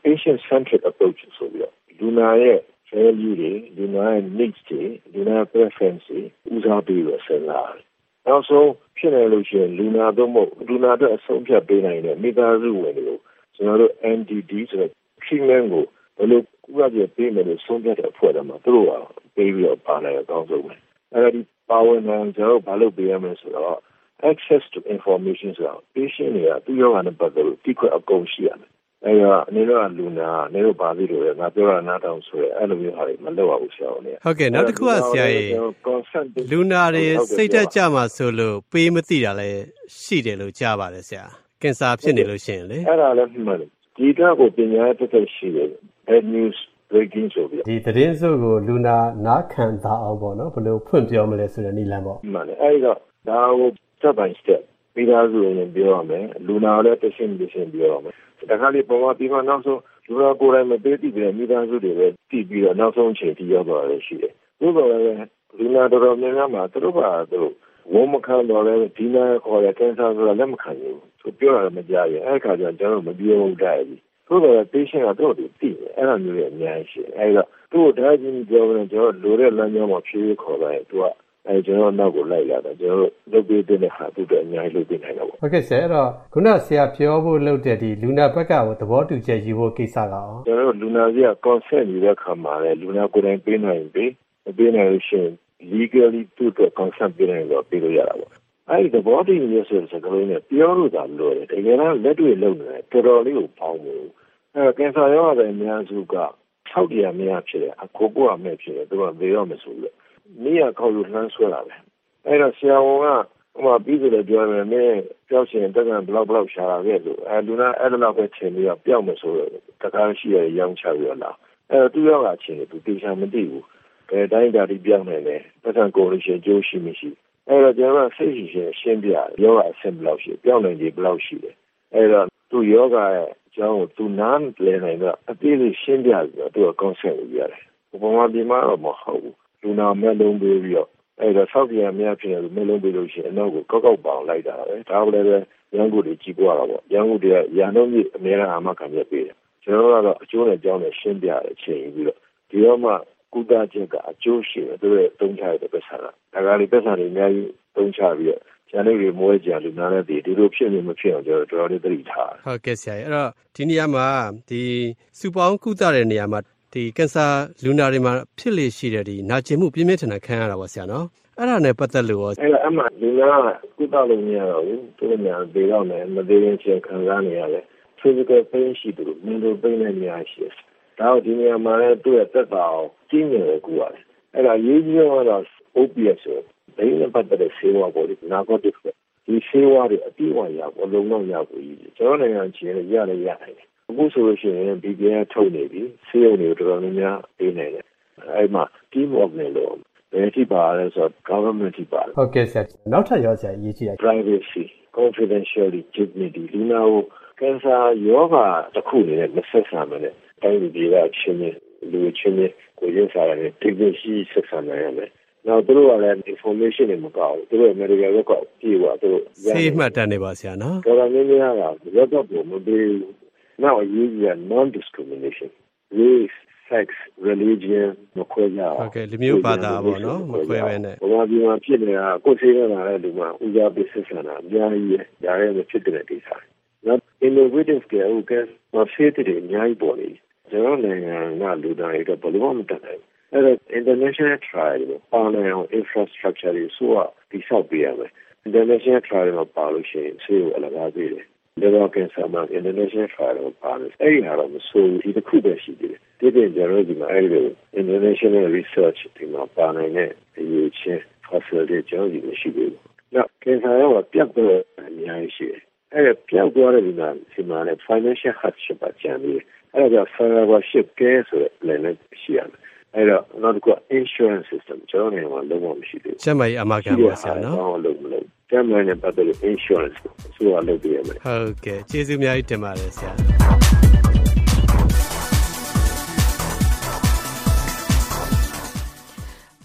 patient-centric approach ဆိုပြီးတော့လူနာရဲ့ value တွေလူနာရဲ့ needs တွေလူနာရဲ့ preference တွေဦးစားပေးပြီးစဉ်းစားတယ်။နောက်ဆုံးဖြစ်နေလို့ရှိရင်လူနာတို့မဟုတ်လူနာတို့အဆုံးဖြတ်ပေးနိုင်တဲ့မိသားစုဝင်တွေကိုကျွန်တော်တို့ NDD ဆိုတဲ့ treatment ကိုဘယ်လိုကုသပေးပေးမယ်လို့ဆုံးဖြတ်တဲ့အဖွဲ့တွေမှာသူတို့ကပေးပြီးတော့ပါနိုင်အကောင်းဆုံးပဲ။အဲဒီပါဝင်နိုင်ကျွန်တော်တို့ဘာလို့ပေးရမလဲဆိုတော့ access to information ဆိုတာ patient တွေကသူ့ယောဂနဲ့ပတ်သက်လို့တိကျအကုန်ရှိရတယ်။အဲဒါအနေနဲ့လူနာနေတော့ပါသေးတယ်ငါပြောတာနားထောင်ဆိုရဲအဲ့လိုမျိုးဟာတွေမလုပ်ရဘူးဆရာ။ဟုတ်ကဲ့နောက်တစ်ခုကဆရာကြီးလူနာတွေစိတ်သက်ကြမှာဆိုလို့ပေးမသိတာလည်းရှိတယ်လို့ကြားပါတယ်ဆရာကင်ဆာဖြစ်နေလို့ရှိရင်လေအဲ့ဒါလည်းမှန်တယ်ဒီကတော့ပညာတစ်သက်ရှိတယ် bad news breaking ဆိုပြီးဒီသတင်းစုကိုလူနာနားခံတာအောင်ပေါ့နော်ဘယ်လိုဖွင့်ပြောမလဲဆိုတဲ့နည်းလမ်းပေါ့မှန်တယ်အဲ့တော့ဒါကို step by step ပြီးသားစုရင်ပြောရမယ်လူနာလည်းတစ်ရှင်းပြောရမယ်တခါလေးပေါ်မှာပြီးမှနောက်ဆုံးလူနာကိုယ်တိုင်မပေးသိပြီးမိသားစုတွေပဲတည်ပြီးတော့နောက်ဆုံးချိန်ထိရောက်သွားရရှိတယ်။သို့တော်လည်းလူနာတော်တော်များများမှာသူတို့ကဝုန်းမခံတော့လည်းဒီနာခေါ်တဲ့ကင်ဆာဆိုတာလက်မခံဘူး။သူပြောတာမကြားရင်အဲ့ခါကျကျွန်တော်မပြောဘူးတိုက်ပြီ။သို့တော်လည်း patient ကတော့တည်တယ်အဲ့လိုမျိုးရဲ့အများကြီးရှိတယ်။အဲ့တော့သူ့ကိုဒါချင်းပြောရင်ကျွန်တော်လိုတဲ့လမ်းကြောင်းမှာဖြည်းဖြည်းခေါ်လိုက်သူကကျွန်တော်နောက်ကိုလိုက်လာတာကျွန်တော်လုပ်ပေးတဲ့ဟာသူတို့အများကြီးလုပ်ပေးနိုင်တာပေါ့ဟုတ်ကဲ့ဆရာအဲ့တော့ခုနဆရာပြောဖို့လုပ်တဲ့ဒီလူနာဘက်ကကိုသဘောတူချက်ယူဖို့ကိစ္စကအောင်ကျွန်တော်လူနာကြီးက consent ယူတဲ့ခါမှာလေလူနာကိုယ်တိုင်ပေးနိုင်ပြီပေးနိုင်လို့ရှိရင် legally သူ့အတွက် consent ပေးနိုင်တော့ပေးလို့ရတာပေါ့အဲ့ဒီသဘောတူညီချက်ဆိုတဲ့စကားလုံးနဲ့ပြောလို့သာလို့ရတယ်တကယ်တော့လက်တွေ့လုပ်နေတယ်တော်တော်လေးကိုပေါင်းမှုအဲ့ကင်ဆာရောဂါအများစုက၆တရားမရဖြစ်တယ်အခိုးပေါ်မဲ့ဖြစ်တယ်သူကဘေးရောမဆိုလို့နေရခေါ်လို့လှမ်းဆွဲလာတယ်အဲ့တော့ဆရာဝန်ကဟိုမှာပြီးဆိုလည်းပြောမယ်မင်းပြောက်ရှင်တက်ကဘလောက်ရှာလာခဲ့လို့လူနာအဲ့လောက်ပဲချိန်ပြီးတော့ပျောက်မယ်ဆိုတော့တကားရှိရရောင်းချပြီးတော့လာအဲ့တော့သူရောကချင်းသူတေချာမသိဘူးဘယ်တိုင်းဒါဒီပြောင်းနေတယ်ပတ်စံကိုလို့ရှိရင်ကျိုးရှိမရှိအဲ့တော့ကျွန်တော်စိတ်ရှိရှင်းပြယောဂအဆင့်ဘလောက်ရှိပြောင်းနိုင်ကြီးဘလောက်ရှိတယ်အဲ့တော့သူယောဂရဲ့အကြောင်းကိုသူနားလည်နိုင်တော့အသေးလေးရှင်းပြပြီးတော့သူက consent လုပ်ရတယ်ဘုံမှာဒီမှာတော့မဟုတ်ဘူးလူနာမဲ့လုံးပေးပြီးတော့အဲ့တော့ဆောက်ပြန်များဖြစ်နေလို့မဲ့လုံးပေးလို့ရှိရင်အနောက်ကိုကောက်ပေါင်လိုက်တာပဲဒါကလည်းရန်ကုန်တွေကြီးပွားတာပေါ့ရန်ကုန်တွေကရန်လုံးကြီးအများအားမခံရပေးတယ်ကျွန်တော်ကတော့အကျိုးနဲ့ကြောင်းနဲ့ရှင်းပြတယ်ချိန်ပြီးတော့ဒီတော့မှကုသချက်ကအကျိုးရှိတယ်သူတို့တုံးချရတဲ့ပတ်စံကဒါကလေးပတ်စံတွေအများကြီးတုံးချပြီးတော့ကျန်တဲ့တွေမွေးကြလူနာနဲ့ဒီလိုဖြစ်နေမဖြစ်အောင်ကျွန်တော်တို့သတိထားဟုတ်ကဲ့ဆရာအဲ့တော့ဒီနေရာမှာဒီစုပေါင်းကုသတဲ့နေရာမှာဒီကင်ဆာလူနာတွေမှာဖြစ်လေရှိတဲ့ဒီနာကျင်မှုပြင်းပြင်းထန်ထန်ခံရတာပါဆရာနော်အဲ့ဒါနဲ့ပတ်သက်လို့ရောအဲ့ဒါအမှလူနာကုသလို့မရတော့ဘူးသူတို့များဒေတော့မယ်မသေးရင်ချင်းခံစားနေရတယ် physical pain ရှိတယ် mental pain နဲ့များရှိတယ်ဒါတော့ဒီနေရာမှာလည်းသူ့ရဲ့သက်သာအောင်ကြီးနေတယ်ကူရတယ်အဲ့ဒါရေးကြီးတော့ OPS ဆိုဘယ်နဲ့ပတ်သက်တဲ့ဆေးဝါးပေါ်ဒီ narcotics ဒီဆေးဝါးတွေအပြည့်အဝရဖို့အလုံးလုံးရဖို့ကြီးကျွန်တော်နိုင်ငံချင်းရရတယ်ရတယ်အခုဆိုလို့ရှိရင် BBN ထုတ်နေပြီဆေးရုံတွေတော်တော်များများပေးနေတယ်အဲ့မှာ team of နေလို့ဘယ်ထိပါလဲဆိုတော့ government ထိပါတယ်ဟုတ်ကဲ့ဆရာနောက်ထပ်ရောဆရာရေးကြည့်လိုက် privacy confidentiality dignity ဒီနောက်ကင်ဆာယောဂတစ်ခုအနေနဲ့မဆက်ဆံမနဲ့တိုင်းပြည်ကချင်းလူချင်းကိုရင်းစားရတယ် technology ဆက်ဆံနိုင်ရတယ်နောက်သူတို့ကလည်း information တွေမကောက်ဘူးသူတို့ medical record ပြေးသွားသူတို့ဆေးမှတ်တမ်းတွေပါဆရာနော်တော်တော်များများက record ကိုမပေးဘူးနောက်အရေးကြီးက non-discrimination race sex religion မခွဲကြဘူးဟုတ်ကဲ့လူမျိုးဘာသာပေါ့နော်မခွဲဘဲနဲ့ဘာဒီမှာဖြစ်နေတာကိုယ်ဆေးရတာလည်းဒီမှာဦးစားပေးဆက်ဆံတာအများကြီးပဲဒါလည်းမဖြစ်တဲ့ကိစ္စနောက် innovative ကဥကမဖြစ်တဲ့အများကြီးပေါ်နေကျွန်တော်နိုင်ငံကလူတိုင်းတော့ဘယ်လိုမှမတတ်နိုင်အဲ့ဒါ international trial ပါနေအောင် infrastructure တွေဆိုတာတိဆောက်ပေးရမယ် international trial မှာပါလို့ရှိရင်ဆေးကိုအလကားပေးတယ်ဒါကင်ဆာမှာ international trial ပါလို့အဲ့ဒီဟာတော့မဆိုးဒီတစ်ခုပဲရှိသေးတယ်ဒီပြင်ကျွန်တော်ဒီမှာအဲ့ဒီ international research ဒီမှာပါနိုင်တဲ့အရေးချင်း facility ကျွန်တော်ဒီမရှိဘူးနောက်ကင်ဆာရောပြတ်တော့အများကြီးရှိတယ်အဲ့ဒါပြောက်သွားတဲ့ဒီမှာဒီမှာလည်း financial hardship ပါကြံပြီးအဲ့ဒါ survivorship care ဆိုတဲ့ plan နဲ့ရှိရတယ်အဲ့တော့နောက်တစ်ခု insurance system ကျွန်တော်နေမှာလုံးဝမရှိသေးဘူးကျမကြီးအမကန်ပါဆရာနော်ဘာလို့မလုပ်ကျမနဲ့ပတ်သက်လို့ insurance ဆိုတာလုပ်ပြရမယ်ဟုတ်ကဲ့ကျေးဇူးအများကြီးတင်ပါတယ်ဆရာ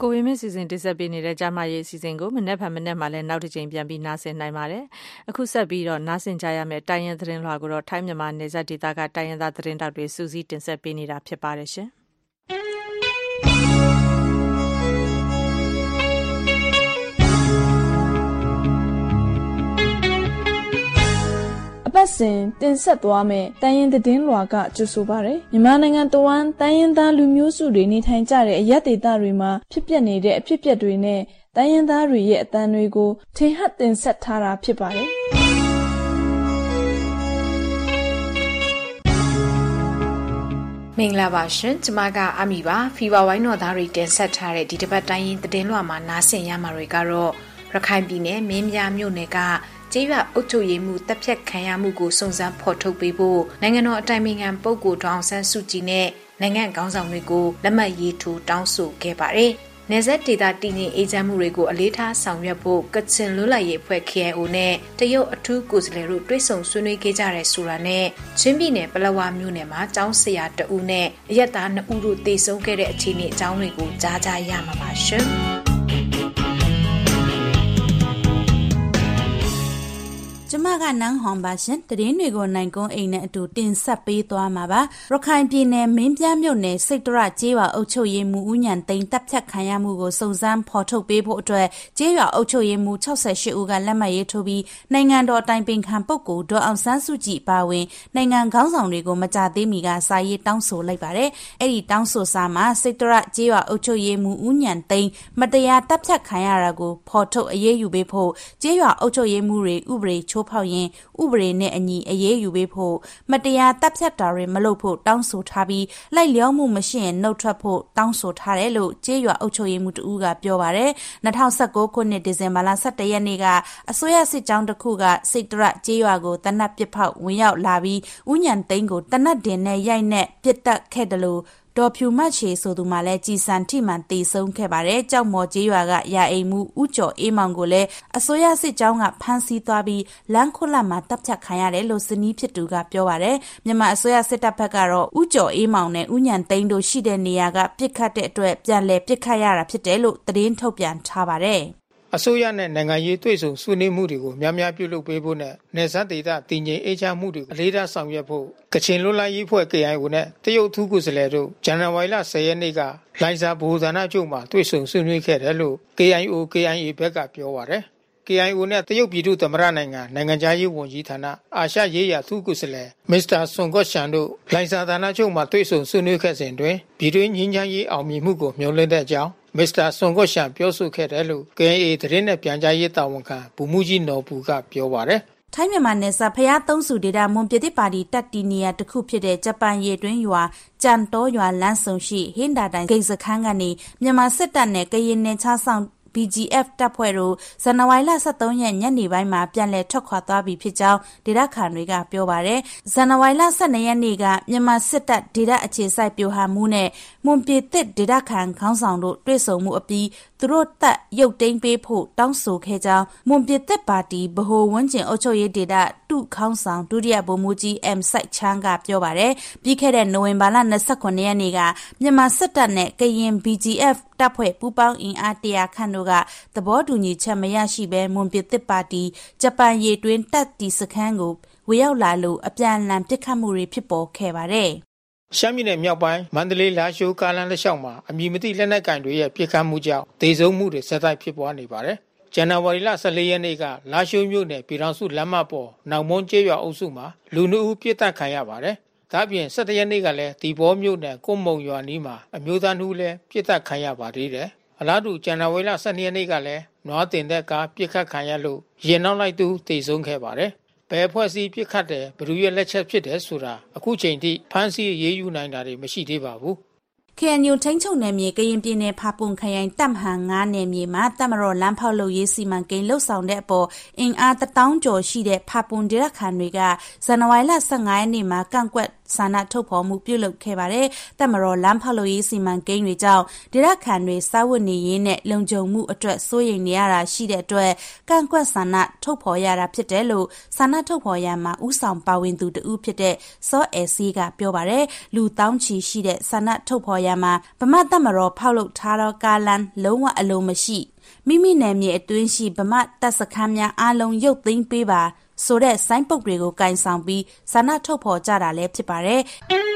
ကိုဝင်းမင်းစီစဉ်တင်ဆက်ပေးနေတဲ့ကြားမရေးအစီအစဉ်ကိုမနေ့မှလည်းနောက်တစ်ချိန်ပြန်ပြီးနားဆင်နိုင်ပါတယ်။အခုဆက်ပြီးတော့နားဆင်ကြရမယ့်တိုင်းရင်းသတင်းလွှာကိုတော့ထိုင်းမြန်မာနယ်စပ်ဒေသကတိုင်းရင်းသားသတင်းတောက်တွေစူးစီးတင်ဆက်ပေးနေတာဖြစ်ပါတယ်ရှင်။ပတ်စဉ်တင်ဆက်သွားမယ်တိုင်းရင်းသတင်းလွှာကကြိုဆိုပါရယ်မြန်မာနိုင်ငံတဝန်းတိုင်းရင်းသားလူမျိုးစုတွေနေထိုင်ကြတဲ့အရပ်ဒေသတွေမှာဖြစ်ပျက်နေတဲ့အဖြစ်အပျက်တွေနဲ့တိုင်းရင်းသားတွေရဲ့အသံတွေကိုထင်ဟပ်တင်ဆက်ထားတာဖြစ်ပါတယ်မင်္ဂလာပါရှင်ကျမကအမီပါဖီဗာဝိုင်းတော်သားတွေတင်ဆက်ထားတဲ့ဒီတစ်ပတ်တိုင်းရင်းသတင်းလွှာမှာနားဆင်ရမှာတွေကတော့ရခိုင်ပြည်နယ်မင်းပြားမြို့နယ်ကကျေးရွာအုပ်ချုပ်ရေးမှုတပ်ဖြတ်ခံရမှုကိုစုံစမ်းဖော်ထုတ်ပေးဖို့နိုင်ငံတော်အတိုင်ပင်ခံပုဂ္ဂိုလ်ဒေါအောင်ဆန်းစုကြည်နဲ့နိုင်ငံခေါင်းဆောင်တွေကိုလက်မှတ်ရေးထိုးတောင်းဆိုခဲ့ပါတယ်။နယ်စပ်ဒေသတည်ငြိမ်အေးချမ်းမှုတွေကိုအလေးထားဆောင်ရွက်ဖို့ကချင်လွတ်လပ်ရေးအဖွဲ့ KIO နဲ့တရုတ်အထူးကိုယ်စားလှယ်တို့တွေ့ဆုံဆွေးနွေးခဲ့ကြတဲ့ဆိုတာနဲ့ချင်းပြည်နယ်ပလက်ဝမြို့နယ်မှာကျောင်းဆရာတဦးနဲ့အရက်သား2ဦးတို့တေဆုံးခဲ့တဲ့အခြေအနေအကြောင်းတွေကိုကြားကြရမှာပါရှင်။ကျမကနန်းဟွန်ပါရှင်တရင်တွေကိုနိုင်ကုန်းအိမ်နဲ့အတူတင်ဆက်ပေးသွားမှာပါရခိုင်ပြည်နယ်မင်းပြားမြို့နယ်စိတ်တရကျေးရွာအုပ်ချုပ်ရေးမှူးဦးညံသိန်းတပ်ဖြတ်ခံရမှုကိုစုံစမ်းဖော်ထုတ်ပေးဖို့အတွက်ကျေးရွာအုပ်ချုပ်ရေးမှူး68ဦးကလက်မှတ်ရေးထိုးပြီးနိုင်ငံတော်တိုင်ပင်ခံပုဂ္ဂိုလ်ဒေါအောင်ဆန်းစုကြည်ပါဝင်နိုင်ငံခေါင်းဆောင်တွေကိုမကြသေးမီကစာရေးတောင်းဆိုလိုက်ပါတယ်အဲ့ဒီတောင်းဆိုစာမှာစိတ်တရကျေးရွာအုပ်ချုပ်ရေးမှူးဦးညံသိန်းမတရားတပ်ဖြတ်ခံရတာကိုဖော်ထုတ်အရေးယူပေးဖို့ကျေးရွာအုပ်ချုပ်ရေးမှူးတွေဥပဒေချိုးဖောက်ရင်ဥပဒေနဲ့အညီအရေးယူပေးဖို့မတရားတပ်ဖြတ်တာတွေမလုပ်ဖို့တောင်းဆိုထားပြီးလိုက်လျောမှုမရှိရင်နှုတ်ထွက်ဖို့တောင်းဆိုထားတယ်လို့ကျေးရွာအုပ်ချုပ်ရေးမှူးတဦးကပြောပါတယ်2019ခုနှစ်ဒီဇင်ဘာလ17ရက်နေ့ကအစိုးရစစ်ကြောင်းတစ်ခုကစိတ်တရကျေးရွာကိုတနက်ပစ်ဖောက်ဝင်ရောက်လာပြီးဥညံသိန်းကိုတနက်တင်နဲ့ရိုက်နဲ့ပစ်တက်ခဲ့တယ်လို့ဒေါ်ဖြူမတ်ချေဆိုသူမှလည်းကြည်စံထိမှန်တေဆုံးခဲ့ပါတယ်။ကြောက်မော်ကျေးရွာကရာအိမ်မှုဦးကျော်အေးမောင်ကိုလည်းအစိုးရစစ်ကြောင်းကဖမ်းဆီးသွားပြီးလမ်းခုလတ်မှာတပ်ဖြတ်ခံရတယ်လို့ဇနီးဖြစ်သူကပြောပါတယ်။မြန်မာအစိုးရစစ်တပ်ဘက်ကတော့ဦးကျော်အေးမောင်နဲ့ဦးညံသိန်းတို့ရှိတဲ့နေရာကပစ်ခတ်တဲ့အတွက်ပြန်လည်ပစ်ခတ်ရတာဖြစ်တယ်လို့သတင်းထုတ်ပြန်ထားပါတယ်။အစိုးရနဲ့နိုင်ငံရေးတွေ့ဆုံဆွေးနွေးမှုတွေကိုများများပြုလုပ်ပေးဖို့နဲ့နယ်စပ်ဒေသတည်ငြိမ်အေးချမ်းမှုတွေကိုအလေးထားဆောင်ရွက်ဖို့ကချင်လွတ်လပ်ရေးအဖွဲ့ KIO နဲ့တရုတ်ထူးကိုယ်စားလှယ်တို့ဇန်နဝါရီလ10ရက်နေ့ကလိုင်ဇာဗဟိုဌာနချုပ်မှာတွေ့ဆုံဆွေးနွေးခဲ့တယ်လို့ KIO KIA ဘက်ကပြောပါတယ်။ KIO နဲ့တရုတ်ပြည်သူ့သမ္မတနိုင်ငံခြားရေးဝန်ကြီးဌာနအာရှရေးရာထူးကိုယ်စားလှယ်မစ္စတာဆွန်ကော့ရှန်တို့လိုင်ဇာဌာနချုပ်မှာတွေ့ဆုံဆွေးနွေးခဲ့စဉ်တွင်ပြည်တွင်းငြိမ်းချမ်းရေးအောင်မြင်မှုကိုမျှော်လင့်တဲ့အကြောင်းမစ္စတာဆွန်ကော့ရှန်ပြောဆိုခဲ့တယ်လို့ KIA သတင်းနဲ့ပြန်ကြားရေးတာဝန်ခံဗိုလ်မှူးကြီးနော်ပူကပြောပါတယ်။ထိုင်းမြန်မာနယ်စပ်ဖျားသုံးစုဒေတာမွန်ပြည်သစ်ပါတီတက်တီနီယာတစ်ခုဖြစ်တဲ့ဂျပန်ရေတွင်းရွာကြံတောရွာလမ်းဆုံရှိဟင်ဒါတိုင်ဂိတ်စခန်းကနေမြန်မာစစ်တပ်နဲ့ကရင်နယ်ခြားဆောင်BGF တပ်ဖွဲ့တို့ဇန်နဝါရီလ23ရက်ညနေပိုင်းမှာပြန်လည်ထွက်ခွာသွားပြီဖြစ်ကြောင်းဒေသခံတွေကပြောပါတယ်။ဇန်နဝါရီလ12ရက်နေ့ကမြန်မာစစ်တပ်ဒေသအခြေစိုက်ပြိုဟမှုနဲ့မွန်ပြည်သစ်ဒေသခံခေါင်းဆောင်တို့တွေ့ဆုံမှုအပြီးသူတို့တပ်ရုပ်သိမ်းပေးဖို့တောင်းဆိုခဲ့ကြောင်းမွန်ပြည်သစ်ပါတီဗဟိုဝန်းကျင်အုပ်ချုပ်ရေးဒေသတုခေါင်းဆောင်ဒုတိယဗိုလ်မှူးကြီး M စိုက်ချန်းကပြောပါတယ်။ပြီးခဲ့တဲ့နိုဝင်ဘာလ29ရက်နေ့ကမြန်မာစစ်တပ်နဲ့ကရင် BGF တပ်ဖွဲ့ပူးပေါင်းအင်အား100ခန့်တို့ကသဘောတူညီချက်မရရှိဘဲမွန်ပြည်သစ်ပါတီဂျပန်ရေတွင်းတပ်တီစခန်းကိုဝေရောက်လာလို့အပြန်အလှန်ပစ်ခတ်မှုတွေဖြစ်ပေါ်ခဲ့ပါတယ်။ရှမ်းပြည်နယ်မြောက်ပိုင်းမန္တလေးလာရှိုးကားလမ်းတစ်လျှောက်မှာအမည်မသိလက်နက်ကိုင်တွေရဲ့ပစ်ခတ်မှုကြောင့်ဒေဆုံးမှုတွေဆက်တိုက်ဖြစ်ပွားနေပါတယ်။ဇန်နဝါရီလ14ရက်နေ့ကလာရှိုးမြို့နယ်ပြည်ထောင်စုလမ်းမပေါ်နောင်မွန်းကျေးရွာအုပ်စုမှာလူ2ဦးပစ်တက်ခံရပါတယ်။ဒါ့အပြင်17ရက်နေ့ကလည်းဒီဘောမြို့နယ်ကွတ်မုံရွာနီးမှာအမျိုးသား2ဦးလည်းပစ်တက်ခံရပါသေးတယ်။အလားတူဇန်နဝါရီလ12ရက်နေ့ကလည်းနွားတင်တဲ့ကားပစ်ခတ်ခံရလို့ရင်နောက်လိုက်သူတေဆုံးခဲ့ပါတယ်။ဘယ်ဖွဲ့စည်းပစ်ခတ်တယ်ဘယ်သူရဲ့လက်ချက်ဖြစ်တယ်ဆိုတာအခုချိန်ထိဖမ်းဆီးရေးယူနိုင်တာတွေမရှိသေးပါဘူး။ KNU ထိန်းချုပ်နယ်မြေကရင်ပြည်နယ်ဖာပွန်ခရိုင်တပ်မဟာ9နယ်မြေမှာတပ်မတော်လမ်းဖောက်လုပ်ရေးစီမံကိန်းလှုပ်ဆောင်တဲ့အပေါ်အင်အား1000ကျော်ရှိတဲ့ဖာပွန်ဒေသခံတွေကဇန်နဝါရီလ15ရက်နေ့မှာကန့်ကွက်ဆန္ဒထုတ်ဖော်မှုပြုလုပ်ခဲ့ပါတယ်။တပ်မတော်လမ်းဖောက်လုပ်ရေးစီမံကိန်းတွေကြောင့်ဒေသခံတွေစားဝတ်နေရေးနဲ့လုံခြုံမှုအတွက်စိုးရိမ်နေရတာရှိတဲ့အတွက်ကန့်ကွက်ဆန္ဒထုတ်ဖော်ရတာဖြစ်တယ်လို့ဆန္ဒထုတ်ဖော်ရမှာဥဆောင်ပါဝင်သူတဦးဖြစ်တဲ့စောအဲစီကပြောပါတယ်။လူတောင်းချီရှိတဲ့ဆန္ဒထုတ်ဖော်ရမှာဗမာတပ်မတော်ဖောက်လုပ်ထားသောကားလမ်းလုံးဝအလိုမရှိမိမိနယ်မြေအတွင်းရှိဗမာတပ်စခန်းများအားလုံးရုပ်သိမ်းပေးပါဆိုတဲ့ဆိုင်းပုတ်တွေကိုကင်ဆောင်ပြီးဆန္ဒထုတ်ဖော်ကြတာလည်းဖြစ်ပါတယ်။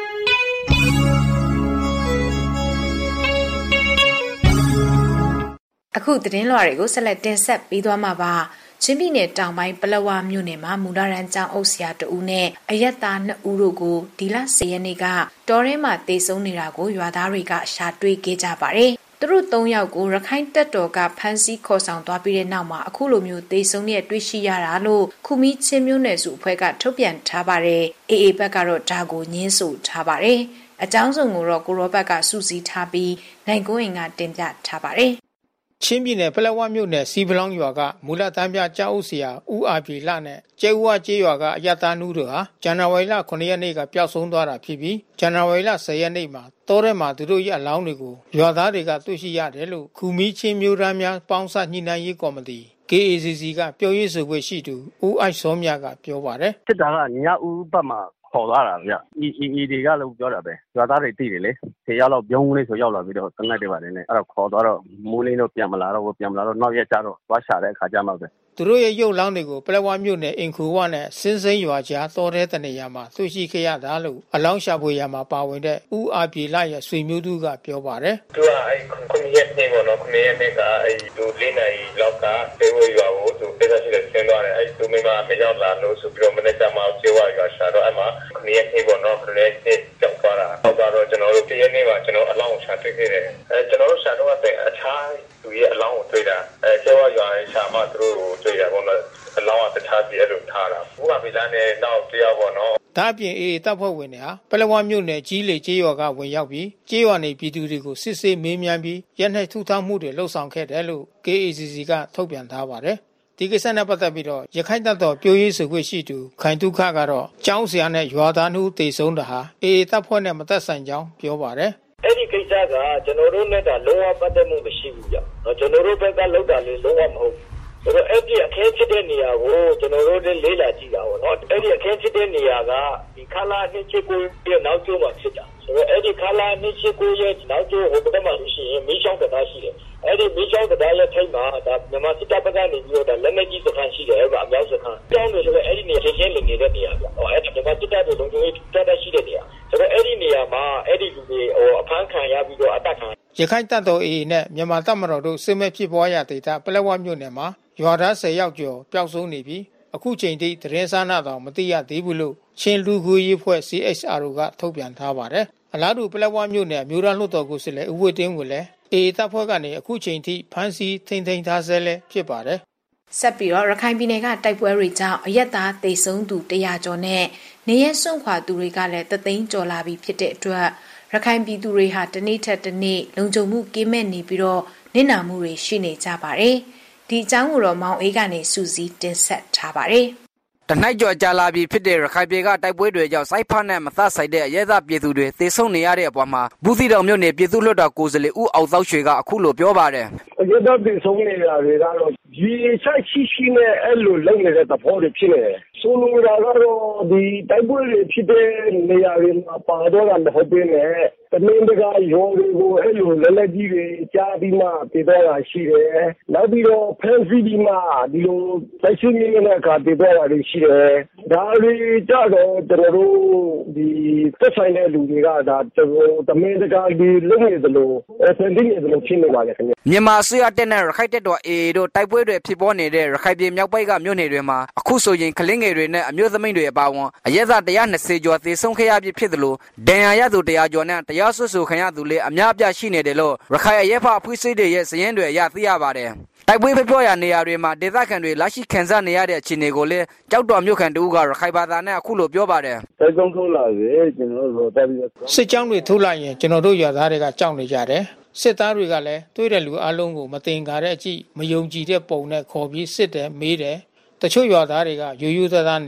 အခုသတင်းလွှာတွေကိုဆက်လက်တင်ဆက်ပေးသွားမှာပါ။ချင်းပြည်နယ်တောင်ပိုင်းပလက်ဝမြို့နယ်မှာမူလရန်ကျောင်းအုပ်ဆရာတဦးနဲ့အရက်သား2ဦးတို့ကိုဒီလ10ရက်နေ့ကတောထဲမှာတေဆုံးနေတာကိုရွာသားတွေကရှာတွေ့ခဲ့ကြပါတယ်။သူတို့3ယောက်ကိုရခိုင်တပ်တော်ကဖမ်းဆီးခေါ်ဆောင်သွားပြီးတဲ့နောက်မှာအခုလိုမျိုးတေဆုံးတဲ့တွေ့ရှိရတာလို့ခုမီးချင်းမျိုးနယ်စုအဖွဲ့ကထုတ်ပြန်ထားပါတယ်။ AA ဘက်ကတော့ဒါကိုညှင်းဆိုထားပါတယ်။အကြောင်းစုံကိုတော့ကိုရောဘက်ကစုစည်းထားပြီးနိုင်ကိုရင်ကတင်ပြထားပါတယ်။ချင်းပြည်နယ်ပလက်ဝမြို့နယ်စီပလောင်းရွာကမူလတန်းပြကျောင်းအုပ်ဆရာဦးအာပြေလနဲ့ကျဲဦးဝကျေးရွာကအရတားနူးတို့ဟာဇန်နဝါရီလ9ရက်နေ့ကပျောက်ဆုံးသွားတာဖြစ်ပြီးဇန်နဝါရီလ10ရက်နေ့မှာတောထဲမှာသူတို့ရဲ့အလောင်းတွေကိုရွာသားတွေကတွေ့ရှိရတယ်လို့ခူမီးချင်းမျိုးသားများပေါင်းစပ်ညှိနှိုင်းရေးကော်မတီ KACC ကပြောရေးဆိုခွင့်ရှိသူဦးအိုက်စောမြကပြောပါတယ်။စစ်တာကညဦးပတ်မှာခေါ်သွားတာဗျ။ EE တွေကလည်းပြောတာပဲ။ရွာသားတွေသိတယ်လေ။10ရောက်လောက်ပြုံးလေးဆိုရောက်လာပြီးတော့တနက်တွေပါတယ်နဲ့အဲ့တော့ခေါ်သွားတော့မိုးလေးတော့ပြန်မလာတော့နောက်ရက်ကျတော့သွားရှာတဲ့အခါကျမှပဲသူတို့ရဲ့ရုပ်လောင်းတွေကိုပလက်ဝမြို့နယ်အင်ခူဝနဲ့စင်းစိမ်းရွာကြားတောထဲတနေရာမှာတွေ့ရှိခဲ့ရတာလို့အလောင်းရှာဖွေရာမှာပါဝင်တဲ့ဦးအာပြေလရဲ့ဆွေမျိုးသူကပြောပါတယ်သူကအဲ့9ရက်နေ့ပေါ့နော်9ရက်နေ့ကအဲ့လူလေးနိုင်လောက်ကတေဝရွာကိုသူပြဿနာရှိတဲ့ဆင်းသွားတယ်အဲ့သူမိမမရောက်လာလို့ဆိုပြီးတော့မနေ့ကမှကျေဝရွာရှာတော့အဲ့မှာ9ရက်နေ့ပေါ့နော်9ရက်နေ့ကြောက်သွားတာတော့ကျွန်တော်တို့1ရက်နေ့မှာကျွန်တော်အလောင်းရှာတွေ့ခဲ့တယ်အဲ့ကျွန်တော်တို့ရှာတော့တဲ့အခြားသူရဲ့အလောင်းကိုတွေ့တာကျေဝရွာရှာမှသူတို့တွေ့ရပေါ့နော်အလောင်းကတခြားပြည်အဲ့လိုထားတာဘုရားဗီလာနဲ့တော့တရားပေါ့နော်ဒါအပြင်အေးတပ်ဖွဲ့ဝင်တွေဟာပလက်ဝမြို့နယ်ကြီးလေကျေးရွာကဝင်ရောက်ပြီးကျေးရွာနေပြည်သူတွေကိုစစ်ဆေးမေးမြန်းပြီးရက်နှိပ်ထုထောက်မှုတွေလှုပ်ဆောင်ခဲ့တယ်လို့ KACC ကထုတ်ပြန်ထားပါတယ်ဒီကိစ္စနဲ့ပတ်သက်ပြီးတော့ရခိုင်တပ်တော်ပြောရေးဆိုခွင့်ရှိသူခိုင်တုခကတော့ကျောင်းဆရာနဲ့ရွာသားတို့တေဆုံးတာဟာအေးတပ်ဖွဲ့နဲ့မသက်ဆိုင်ကြောင်းပြောပါတယ်အဲ့ဒီကိစ္စကကျွန်တော်တို့နဲ့ကလုံးဝပတ်သက်မှုမရှိဘူးကြ။ကျွန်တော်တို့ဘက်ကလောက်တာလေလုံးဝမဟုတ်ဘူး။ဆိုတော့အဲ့ဒီအခင်းဖြစ်တဲ့နေရာကိုကျွန်တော်တို့လည်းလေးလာကြည့်တာပေါ့နော်။အဲ့ဒီအခင်းဖြစ်တဲ့နေရာကဒီခလာ269ရဲ့နောက်ကျောမှာဖြစ်တာ။ဆိုတော့အဲ့ဒီခလာ269ရဲ့နောက်ကျောဟိုဘက်မှာရှိရင်မီးချောင်းတရားရှိတယ်။အဲ့ဒီမီးချောင်းတရားရဲ့ထိပ်မှာဒါမြန်မာစစ်တပ်ဘက်ကနေပြီးတော့လက်နက်ကြီးစခန်းရှိတယ်အဲ့ဒါအများစခန်း။ကျောင်းတွေဆိုတော့အဲ့ဒီနေရာချင်းလည်နေတဲ့နေရာပြ။အဲ့ဒါမြန်မာစစ်တပ်တို့လုံခြုံရေးတပ်ရှိတဲ့နေရာ။ဆိုတော့အဲ့ဒီနေရာမှာအဲ့ဒီလူတွေအဖမ်းခံရပြီးတော့အတက်ခံရခိုင်တပ်တော် AA နဲ့မြန်မာတပ်မတော်တို့စစ်မဲ့ဖြစ်ပွားရာဒေသပလက်ဝမြို့နယ်မှာရွာသား10ယောက်ကျော်ပျောက်ဆုံးနေပြီးအခုချိန်ထိသတင်းစားနာတော့မသိရသေးဘူးလို့ချင်းလူခွေရေးဖွဲ့ CHR ကထုတ်ပြန်ထားပါတယ်အလားတူပလက်ဝမြို့နယ်မြို့သားလွှတ်တော်ကိုယ်စားလှယ်ဦးဝင်းတင်းကိုလည်း AA တပ်ဖွဲ့ကနေအခုချိန်ထိဖမ်းဆီးထိန်းသိမ်းထားဆဲလည်းဖြစ်ပါတယ်ဆက်ပြီးတော့ရခိုင်ပြည်နယ်ကတိုက်ပွဲတွေကြောင့်အရက်သားတိတ်ဆုံးသူ100ကျော်နဲ့နေရဲစွန့်ခွာသူတွေကလည်း3သိန်းကျော်လာပြီဖြစ်တဲ့အတွက်ရခိုင်ပြည်သူတွေဟာတနေ့ထက်တနေ့လုံခြုံမှုကင်းမဲ့နေပြီးတော့နစ်နာမှုတွေရှိနေကြပါတယ်။ဒီအကြောင်းကိုတော့မောင်အေးကနေစူးစီးတင်ဆက်ထားပါတယ်။တနိုက်ကျော်ကြာလာပြီဖြစ်တဲ့ရခိုင်ပြည်ကတိုက်ပွဲတွေကြောင့်စိုက်ဖက်နဲ့မသက်ဆိုင်တဲ့အရဲသားပြည်သူတွေသေဆုံးနေရတဲ့အပေါ်မှာဘူးသီးတောင်မြို့နယ်ပြည်သူ့လွှတ်တော်ကိုယ်စားလှယ်ဦးအောင်သောက်ရွှေကအခုလိုပြောပါတယ်။အရဲသားသေဆုံးနေတာတွေကတော့ဒီဆိုင်ရှိနဲ့အဲ့လိုလုံနေတဲ့သဘောတွေဖြစ်နေတယ်။ဆိုလိုတာကတော့ဒီတိုက်ပွဲတွေဖြစ်တဲ့နေရာတွေမှာပါတော့တာမဟုတ်ဘဲနဲ့တမင်တကာရောတွေကိုအဲ့လိုလက်လက်ကြီးတွေကြားပြီးမှတည်တော့တာရှိတယ်။နောက်ပြီးတော့ဖန်စီပြီးမှဒီလိုတိုက်ရှိနေတဲ့အခါတည်တော့တာတွေရှိတယ်။ဒါတွေကြတော့ကျွန်တော်တို့ဒီသက်ဆိုင်တဲ့လူတွေကဒါတမင်တကာဒီလုံနေသလိုဆန်တင်းနေသလိုဖြစ်နေပါလေခင်ဗျ။မြန်မာအစိုးရတပ်နဲ့ရခိုင်တပ်တော် AA တို့တိုက်ပွဲတွေဖြစ်ပေါ်နေတဲ့ရခိုင်ပြည်မြောက်ပိုင်းကမြို့နယ်တွေမှာအခုဆိုရင်ကလင်းငယ်တွေနဲ့အမျိုးသမီးတွေအပါအဝင်အရက်သား120ကျော်သေဆုံးခဲ့ရပြီဖြစ်သလိုဒဏ်ရာရသူ100ကျော်နဲ့တရားစွဲဆိုခံရသူလည်းအများအပြားရှိနေတယ်လို့ရခိုင်အရက်ဖအဖွဲ့အစည်းတွေရဲ့စာရင်းတွေအရသိရပါတယ်။တိုက်ပွဲဖြစ်ပေါ်ရာနေရာတွေမှာဒေသခံတွေလက်ရှိခံစားနေရတဲ့အခြေအနေကိုလည်းကြောက်တော်မြို့ခံတို့ကရခိုင်ဘာသာနဲ့အခုလိုပြောပါတယ်။တိုက်ကောင်းထိုးလာပြီကျွန်တော်တို့တက်ပြီးစစ်ကြောင်းတွေထိုးလိုက်ရင်ကျွန်တော်တို့ရွာသားတွေကကြောက်နေကြတယ်။စစ်သားတွေကလည်းတွေးတဲ့လူအလုံးကိုမတင်ကားတဲ့အကြည့်မယုံကြည်တဲ့ပုံနဲ့ခေါ်ပြီးစစ်တယ်မေးတယ်တချို့ရွာသားတွေကရိုးရိုးသားသားနေတယ်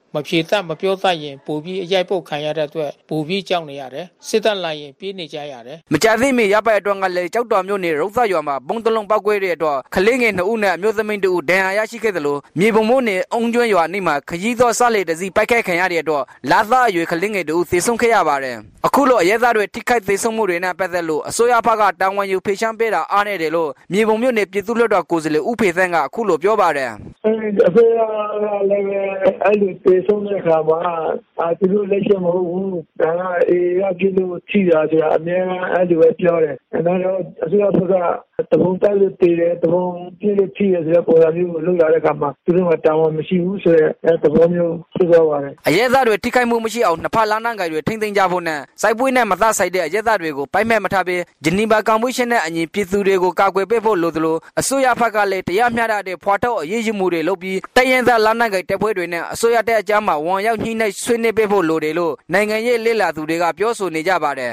မဖြေတတ်မပြောတတ်ရင်ပိုပြီးအရိုက်ပုတ်ခံရတဲ့အတွက်ပိုပြီးကြောက်နေရတယ်စစ်တပ်လိုက်ရင်ပြေးနေကြရတယ်မကြသေးမီရပ်ပိုက်အတွင်းကလည်းကြောက်တော်မျိုးနဲ့ရုပ်သရွာမှာဘုံတလုံးပောက်ကွဲတဲ့အတွက်ခလေးငယ်2ဦးနဲ့အမျိုးသမီး2ဦးဒဏ်ရာရရှိခဲ့သလိုမြေပုံမိုးနဲ့အုံကျွန်းရွာနေမှာခရီးသောစားလေတစီပိုက်ခတ်ခံရတဲ့အတွက်လာသားအရွယ်ခလေးငယ်2ဦးသေဆုံးခဲ့ရပါတယ်အခုလိုအရဲသားတွေထိခိုက်သေဆုံးမှုတွေနဲ့ပတ်သက်လို့အစိုးရဘက်ကတာဝန်ယူဖေရှင်းပေးတာအားနေတယ်လို့မြေပုံမြို့နယ်ပြည်သူ့လွှတ်တော်ကိုယ်စားလှယ်ဦးဖေသန်းကအခုလိုပြောပါတယ်အစိုးရကလည်းအဲ့လိုသေဆုံးတဲ့အခါမှာသူတို့လက်ချက်မဟုတ်ဘူးဒါကအေးရပြလို့ထိတာဆိုတာအများအားအဲ့လိုပဲပြောတယ်ဒါတော့အစိုးရဘက်ကတဘုံတက်လို့တည်တယ်တဘုံပြလို့ထိရဆိုတဲ့ပေါ်လာမျိုးကိုလုပ်လာတဲ့အခါမှာသူတို့ကတာဝန်မရှိဘူးဆိုတဲ့တဘောမျိုးဖြစ်သွားပါတယ်အရဲသားတွေထိခိုက်မှုမရှိအောင်နှစ်ဖက်လမ်းနှံတွေထိမ့်သိမ်းကြဖို့နဲ့စိုက်ပွေးနဲ့မသားဆိုင်တဲ့အရဲသားတွေကိုပိုက်မဲ့မထားဘဲဂျနီဗာကွန်ဗင်းရှင်းနဲ့အညီပြည်သူတွေကိုကာကွယ်ပေးဖို့လိုသလိုအစိုးရဘက်ကလည်းတရားမျှတတဲ့ဖွာထောက်အရေးယူမှုတွေလုပ်ပြီးတရင်သားလမ်းနှံတွေတပ်ဖွဲ့တွေနဲ့အစိုးရတဲ့အကြမ်းမှာဝန်ရောက်ညှိနှိုင်းဆွေးနွေးပေးဖို့လိုတယ်လို့နိုင်ငံရေးလေ့လာသူတွေကပြောဆိုနေကြပါတယ်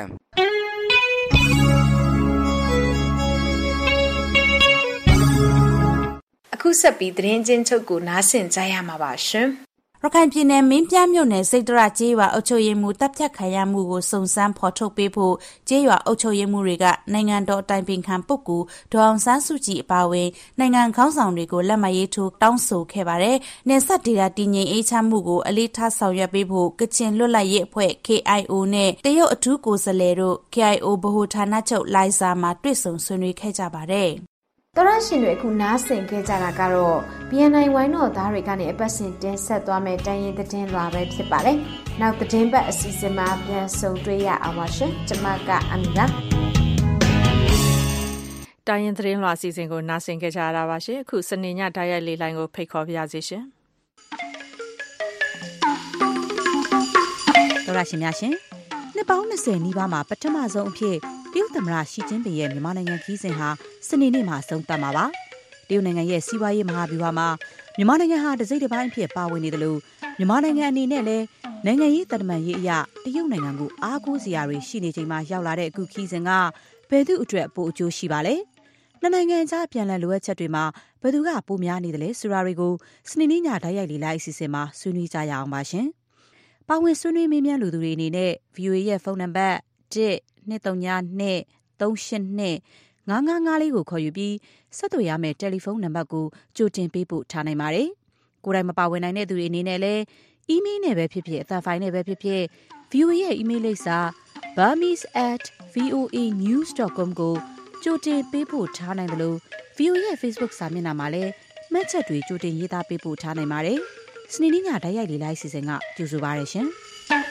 အခုဆက်ပြီးသတင်းချင်းချုပ်ကိုနားဆင်ကြရမှာပါရှင်ရခိုင်ပြည်နယ်မင်းပြမြို့နယ်စိတ်တရကျေးရွာအုပ်ချုပ်ရေးမှူးတပ်ဖြတ်ခံရမှုကိုစုံစမ်းဖော်ထုတ်ပေးဖို့ကျေးရွာအုပ်ချုပ်ရေးမှူးတွေကနိုင်ငံတော်အတိုင်ပင်ခံပုဂ္ဂိုလ်ဒေါ်အောင်ဆန်းစုကြည်အပါအဝင်နိုင်ငံခေါင်းဆောင်တွေကိုလက်မှတ်ရေးထိုးတောင်းဆိုခဲ့ပါတယ်။နယ်စပ်ဒေသတည်ငြိမ်အေးချမ်းမှုကိုအလေးထားဆောင်ရွက်ပေးဖို့ကချင်လွတ်လပ်ရေးအဖွဲ့ KIO နဲ့တရုတ်အထူးကိုယ်စားလှယ်တို့ KIO ဗဟိုဌာနချုပ်လိုင်ဇာမှာတွေ့ဆုံဆွေးနွေးခဲ့ကြပါတယ်။တော်ရရှင်တွေအခုနားဆင်ခဲ့ကြတာကတော့ BNI ဝိုင်းတော်သားတွေကနေအပတ်စဉ်တင်ဆက်သွားမယ့်တိုင်းရင်းသတင်းလွှာပဲဖြစ်ပါတယ်။နောက်သတင်းပတ်အစီအစဉ်မှာပြန်ဆုံတွေ့ရအောင်ပါရှင်။ကျွန်မကအမီလာတိုင်းရင်းသတင်းလွှာအစီအစဉ်ကိုနားဆင်ခဲ့ကြရတာပါရှင်။အခုစနေညတိုက်ရိုက်လေးလိုင်းကိုဖိတ်ခေါ်ပါရစေရှင်။တော်ရရှင်များရှင်နှစ်ပေါင်း20နီးပါးမှာပထမဆုံးအဖြစ်တရုတ်သမ္မတရှီကျင်းပင်ရဲ့မြန်မာနိုင်ငံခီးစဉ်ဟာစနေနေ့မှာဆုံးသတ်မှာပါ။တရုတ်နိုင်ငံရဲ့စီးပွားရေးမဟာဗျူဟာမှာမြန်မာနိုင်ငံဟာတစိမ့်တစ်ပိုင်းအဖြစ်ပါဝင်နေတယ်လို့မြန်မာနိုင်ငံအနေနဲ့လည်းနိုင်ငံရေးတမန်ရေးအရာတရုတ်နိုင်ငံကိုအားကိုးစရာတွေရှိနေချိန်မှာရောက်လာတဲ့အခုခီးစဉ်ကဘယ်သူအတွက်ပိုအကျိုးရှိပါလဲ။နှစ်နိုင်ငံကြားပြန်လည်လိုအပ်ချက်တွေမှာဘယ်သူကပိုများနေတယ်လဲဆိုတာတွေကိုစနေနေ့ညတိုက်ရိုက်လေးလိုက်အစီအစဉ်မှာဆွေးနွေးကြရအောင်ပါရှင်။ပါဝင်ဆွေးနွေးမေးမြန်းလူသူတွေအနေနဲ့ VOA ရဲ့ဖုန်းနံပါတ်1-232-382-5554ကိုခေါ်ယူပြီးဆက်သွယ်ရမယ့်တယ်လီဖုန်းနံပါတ်ကိုကြိုတင်ပေးပို့ထားနိုင်ပါတယ်။ကိုယ်တိုင်မပါဝင်နိုင်တဲ့သူတွေအနေနဲ့လည်းအီးမေးလ်နဲ့ပဲဖြစ်ဖြစ်အသံဖိုင်နဲ့ပဲဖြစ်ဖြစ် VOA ရဲ့အီးမေးလ်လိပ်စာ burmese@voanews.com ကိုကြိုတင်ပေးပို့ထားနိုင်တယ်လို့ VOA ရဲ့ Facebook စာမျက်နှာမှာလည်းမှတ်ချက်တွေကြိုတင်ရေးသားပေးပို့ထားနိုင်ပါတယ်။စနေနေ့ညတိုက်ရိုက်လေးလိုက်စီစဉ်ကကြိုဆိုပါရရှင်။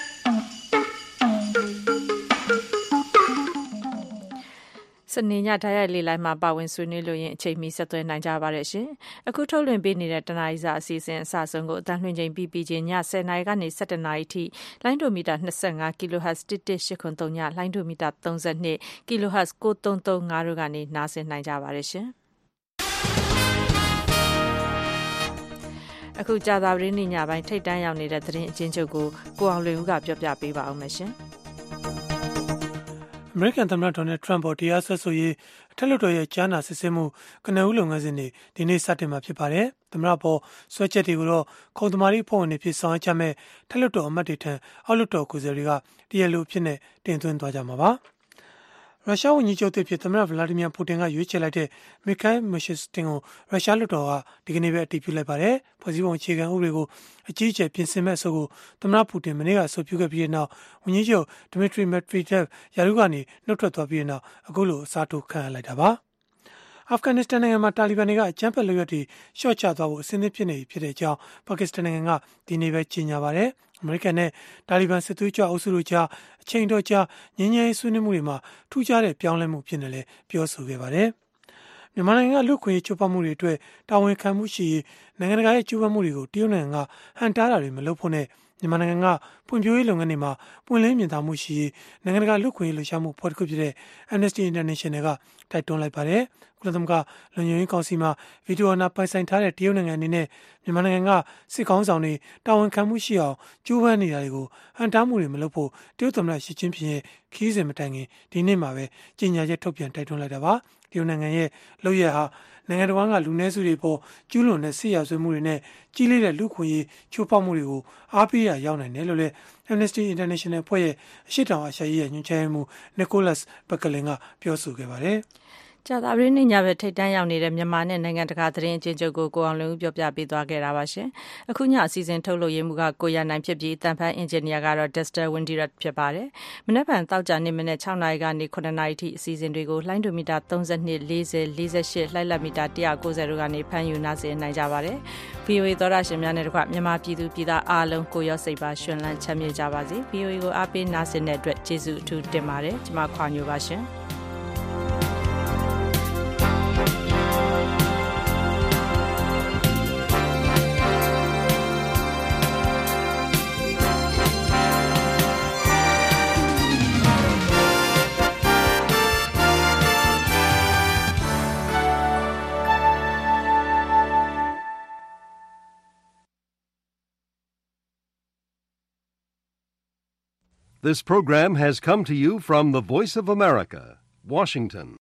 စနေညတိုက်ရိုက်လေးလိုင်းမှာပါဝင်ဆွေးနွေးလို့ရင်အချိန်မီဆက်သွယ်နိုင်ကြပါရဲ့ရှင်။အခုထုတ်လွှင့်ပေးနေတဲ့တနားရီစာအစီအစဉ်အစဆုံးကိုအတန်းလွှင့်ချိန်ပြီးချင်းည10:00နာရီကနေ17:00နာရီထိလိုင်းဒိုမီတာ25 kHz 1183ညလိုင်းဒိုမီတာ32 kHz 9335တို့ကနေနားဆင်နိုင်ကြပါရဲ့ရှင်။အခုကြာသပတေးနေ့ညပိုင်းထိတ်တန်းရောက်နေတဲ့သတင်းအချင်းချုပ်ကိုကိုအောင်လွင်ဦးကပြောပြပေးပါအောင်မယ်ရှင်။အမေရိကန်သမ္မတဒေါ်နယ်ထရန့်ပေါ်တရားစွဲဆိုရေးအထက်လွှတ်တော်ရဲ့ကြားနာစစ်ဆေးမှုကနဦးလုပ်ငန်းစဉ်တွေဒီနေ့စတင်မှာဖြစ်ပါတယ်။သမ္မတပေါ်စွဲချက်တွေကိုတော့ခုံသမားရေးဖွဲ့ဝင်တွေဖြစ်ဆောင်ရွက်မဲ့ထက်လွှတ်တော်အမတ်တွေထံအောက်လွှတ်တော်ကိုယ်စားလှယ်တွေကတရားလိုအဖြစ်နဲ့တင်သွင်းသွားကြမှာပါ။ရုရှားဝန်ကြီးချုပ်သစ်ဖြစ်သမ္မတဗလာဒီမီယာပူတင်ကရွေးချယ်လိုက်တဲ့မီခိုင်မီရှစ်စတင်ကိုရုရှားလွှတ်တော်ကဒီကနေ့ပဲအတည်ပြုလိုက်ပါတယ်။ဖွဲ့စည်းပုံအခြေခံဥပဒေကိုအကြီးအကျယ်ပြင်ဆင်မဲ့အဆိုကိုသမ္မတပူတင်မနေ့ကအဆိုပြုခဲ့ပြီးတဲ့နောက်ဝန်ကြီးချုပ်ဒမီထရီမက်ထရီတက်ယာရုကနေနှုတ်ထွက်သွားပြီးတဲ့နောက်အခုလိုအစားထိုးခံရလိုက်တာပါ။အာဖဂန်နစ္စတန်နိုင်ငံမှာတာလီဘန်တွေကအကြမ်းဖက်လုပ်ရပ်တွေရှော့ချသွားဖို့အစဉ်အသင့်ဖြစ်နေပြီဖြစ်တဲ့အကြောင်းပါကစ္စတန်နိုင်ငံကဒီနေ့ပဲကြေညာပါတယ်။အမေရိကန်နဲ့တာလီဘန်စစ်သွေးကြွအုပ်စုတို့ကြားအချိန်တော်ကြာငြိမ်းချမ်းရေးဆွေးနွေးမှုတွေမှာထူးခြားတဲ့ပြောင်းလဲမှုဖြစ်နေလဲပြောဆိုခဲ့ပါတယ်။မြန်မာနိုင်ငံကလူ့ခွင့်ရေးချိုးဖောက်မှုတွေအတွက်တာဝန်ခံမှုရှိရေးနိုင်ငံတကာရဲ့ကြိုးပမ်းမှုတွေကိုတရုတ်နိုင်ငံကဟန်တားတာတွေမလုပ်ဖို့နဲ့မြန်မာနိုင်ငံကဖွံ့ဖြိုးရေးလုပ်ငန်းတွေမှာပွင့်လင်းမြင်သာမှုရှိရေးနိုင်ငံတကာလူ့ခွင့်ရေးလှုပ်ရှားမှုဖွဲ့တစ်ခုဖြစ်တဲ့ Amnesty International ကတိုက်တွန်းလိုက်ပါတယ်။ ကုလလသမဂ္ဂလုံခြုံရေးကောင်စီမှာဗီတိုအာဏာပိုင်ဆိုင်ထားတဲ့တရုတ်နိုင်ငံအနေနဲ့မြန်မာနိုင်ငံကစစ်ကောင်းဆောင်တွေတာဝန်ခံမှုရှိအောင်ကြိုးပမ်းနေတာတွေကိုဟန်တားမှုတွေမလုပ်ဖို့တရုတ်သမ္မတရှီကျင်းဖျင်ရဲ့ခီးစဉ်မတိုင်ခင်ဒီနေ့မှာပဲကြေညာချက်ထုတ်ပြန်တိုက်တွန်းလိုက်တာပါတရုတ်နိုင်ငံရဲ့လုပ်ရဟာနိုင်ငံတော်ကလူနည်းစုတွေပေါ်ကျူးလွန်တဲ့စစ်ရာဇဝတ်မှုတွေနဲ့ကြီးလေးတဲ့လူခွင့်ရေးချိုးဖောက်မှုတွေကိုအားပေးရရောက်နိုင်တယ်လို့လည်း Amnesty International ဖွဲ့ရဲ့အရှေ့တောင်အာရှရေးညွှန်ကြားမှု Nicholas Bequelin ကပြောဆိုခဲ့ပါတယ်ကြာသပတေးနေ့ညဘက်ထိပ်တန်းရောက်နေတဲ့မြန်မာနဲ့နိုင်ငံတကာသတင်းအကျဉ်းချုပ်ကိုအောင်လွင်ဦးပြောပြပေးသွားခဲ့တာပါရှင်။အခုညအစီအစဉ်ထုတ်လို့ရမှုကကိုရနိုင်ဖြစ်ပြီးတန်ဖန်အင်ဂျင်နီယာကတော့ Dexter Windirat ဖြစ်ပါတယ်။မနက်ဖြန်တောက်ကြနေ့မနေ့6နာရီကနေ9နာရီထိအစီအစဉ်တွေကိုလှိုင်းဒိုမီတာ32 40 48လှိုင်းလက်မီတာ190တို့ကနေဖမ်းယူနားဆင်နိုင်ကြပါတယ်။ VOA သောရရှင်များနဲ့တကွမြန်မာပြည်သူပြည်သားအားလုံးကိုရောစိတ်ပါရှင်လန်းချမ်းမြေ့ကြပါစေ။ VOA ကိုအားပေးနားဆင်တဲ့အတွက်ကျေးဇူးအထူးတင်ပါတယ်။ကျွန်မခွာညိုပါရှင်။ This program has come to you from the Voice of America, Washington.